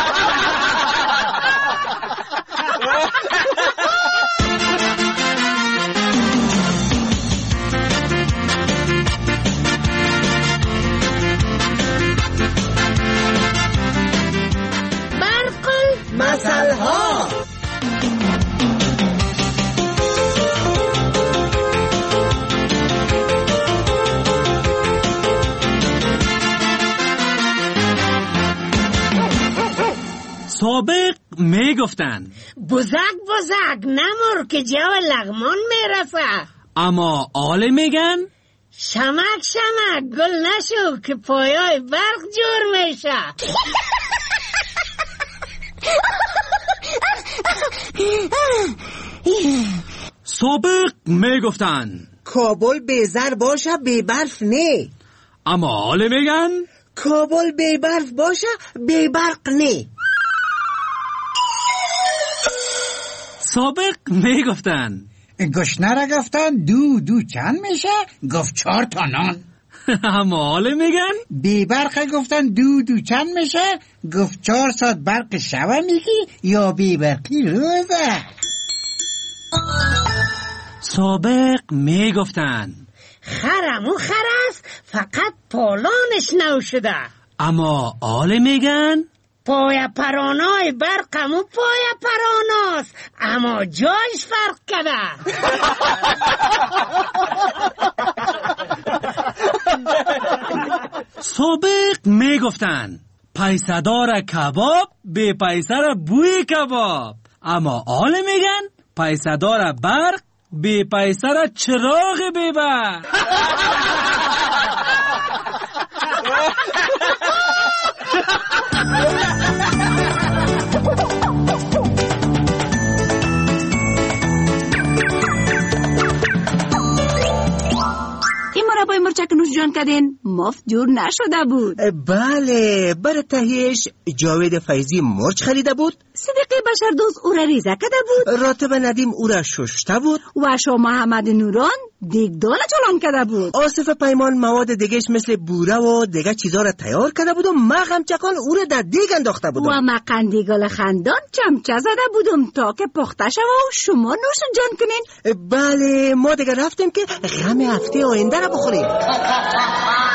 مسئلها. سابق میگفتن بزرگ بزرگ نمور که جو لغمان میرسه. اما آله میگن شمک شمک گل نشو که پایای برق جور میشه. سابق میگفتن کابل بیزر باشه بی برف نه. اما حال میگن کابل بی برف باشه بی برق نه. سابق میگفتن گشنه را گفتن دو دو چند میشه؟ گفت چهار تا نان. اما حال میگن بی برق گفتن دو دو چند میشه؟ گفت چهار ساعت برق شبه میگی یا بی برقی روزه. سابق میگفتن خرمو خرست فقط پالانش نو شده. اما حال میگن پای پرانای برقمو پای پراناست اما جایش فرق کرده. سابق میگفتن پیسدار کباب به پیسر بوی کباب. اما حال میگن پیسدار برق به پیسر چراغ به برق. مربای مرچک نوش جان کردین مفت جور نشده بود. بله بر تهیش جاوید فیضی مرچ خریده بود، صدیقی بشردوست او را ریزه کرده بود، راتب ندیم او را ششته بود و شاه محمد نوران دیگدال چلان کرده بود. آصف پیمان مواد دیگهش مثل بوره و دیگه چیزا را تیار کرده بود و ما غمچکان او را در دیگ انداخته بودم و ما قندیگال خندان چمچه زده بودم تا که پخته شود و شما نوش جان کنین. بله ما دیگه رفتیم که غم هفته آینده را بخوریم.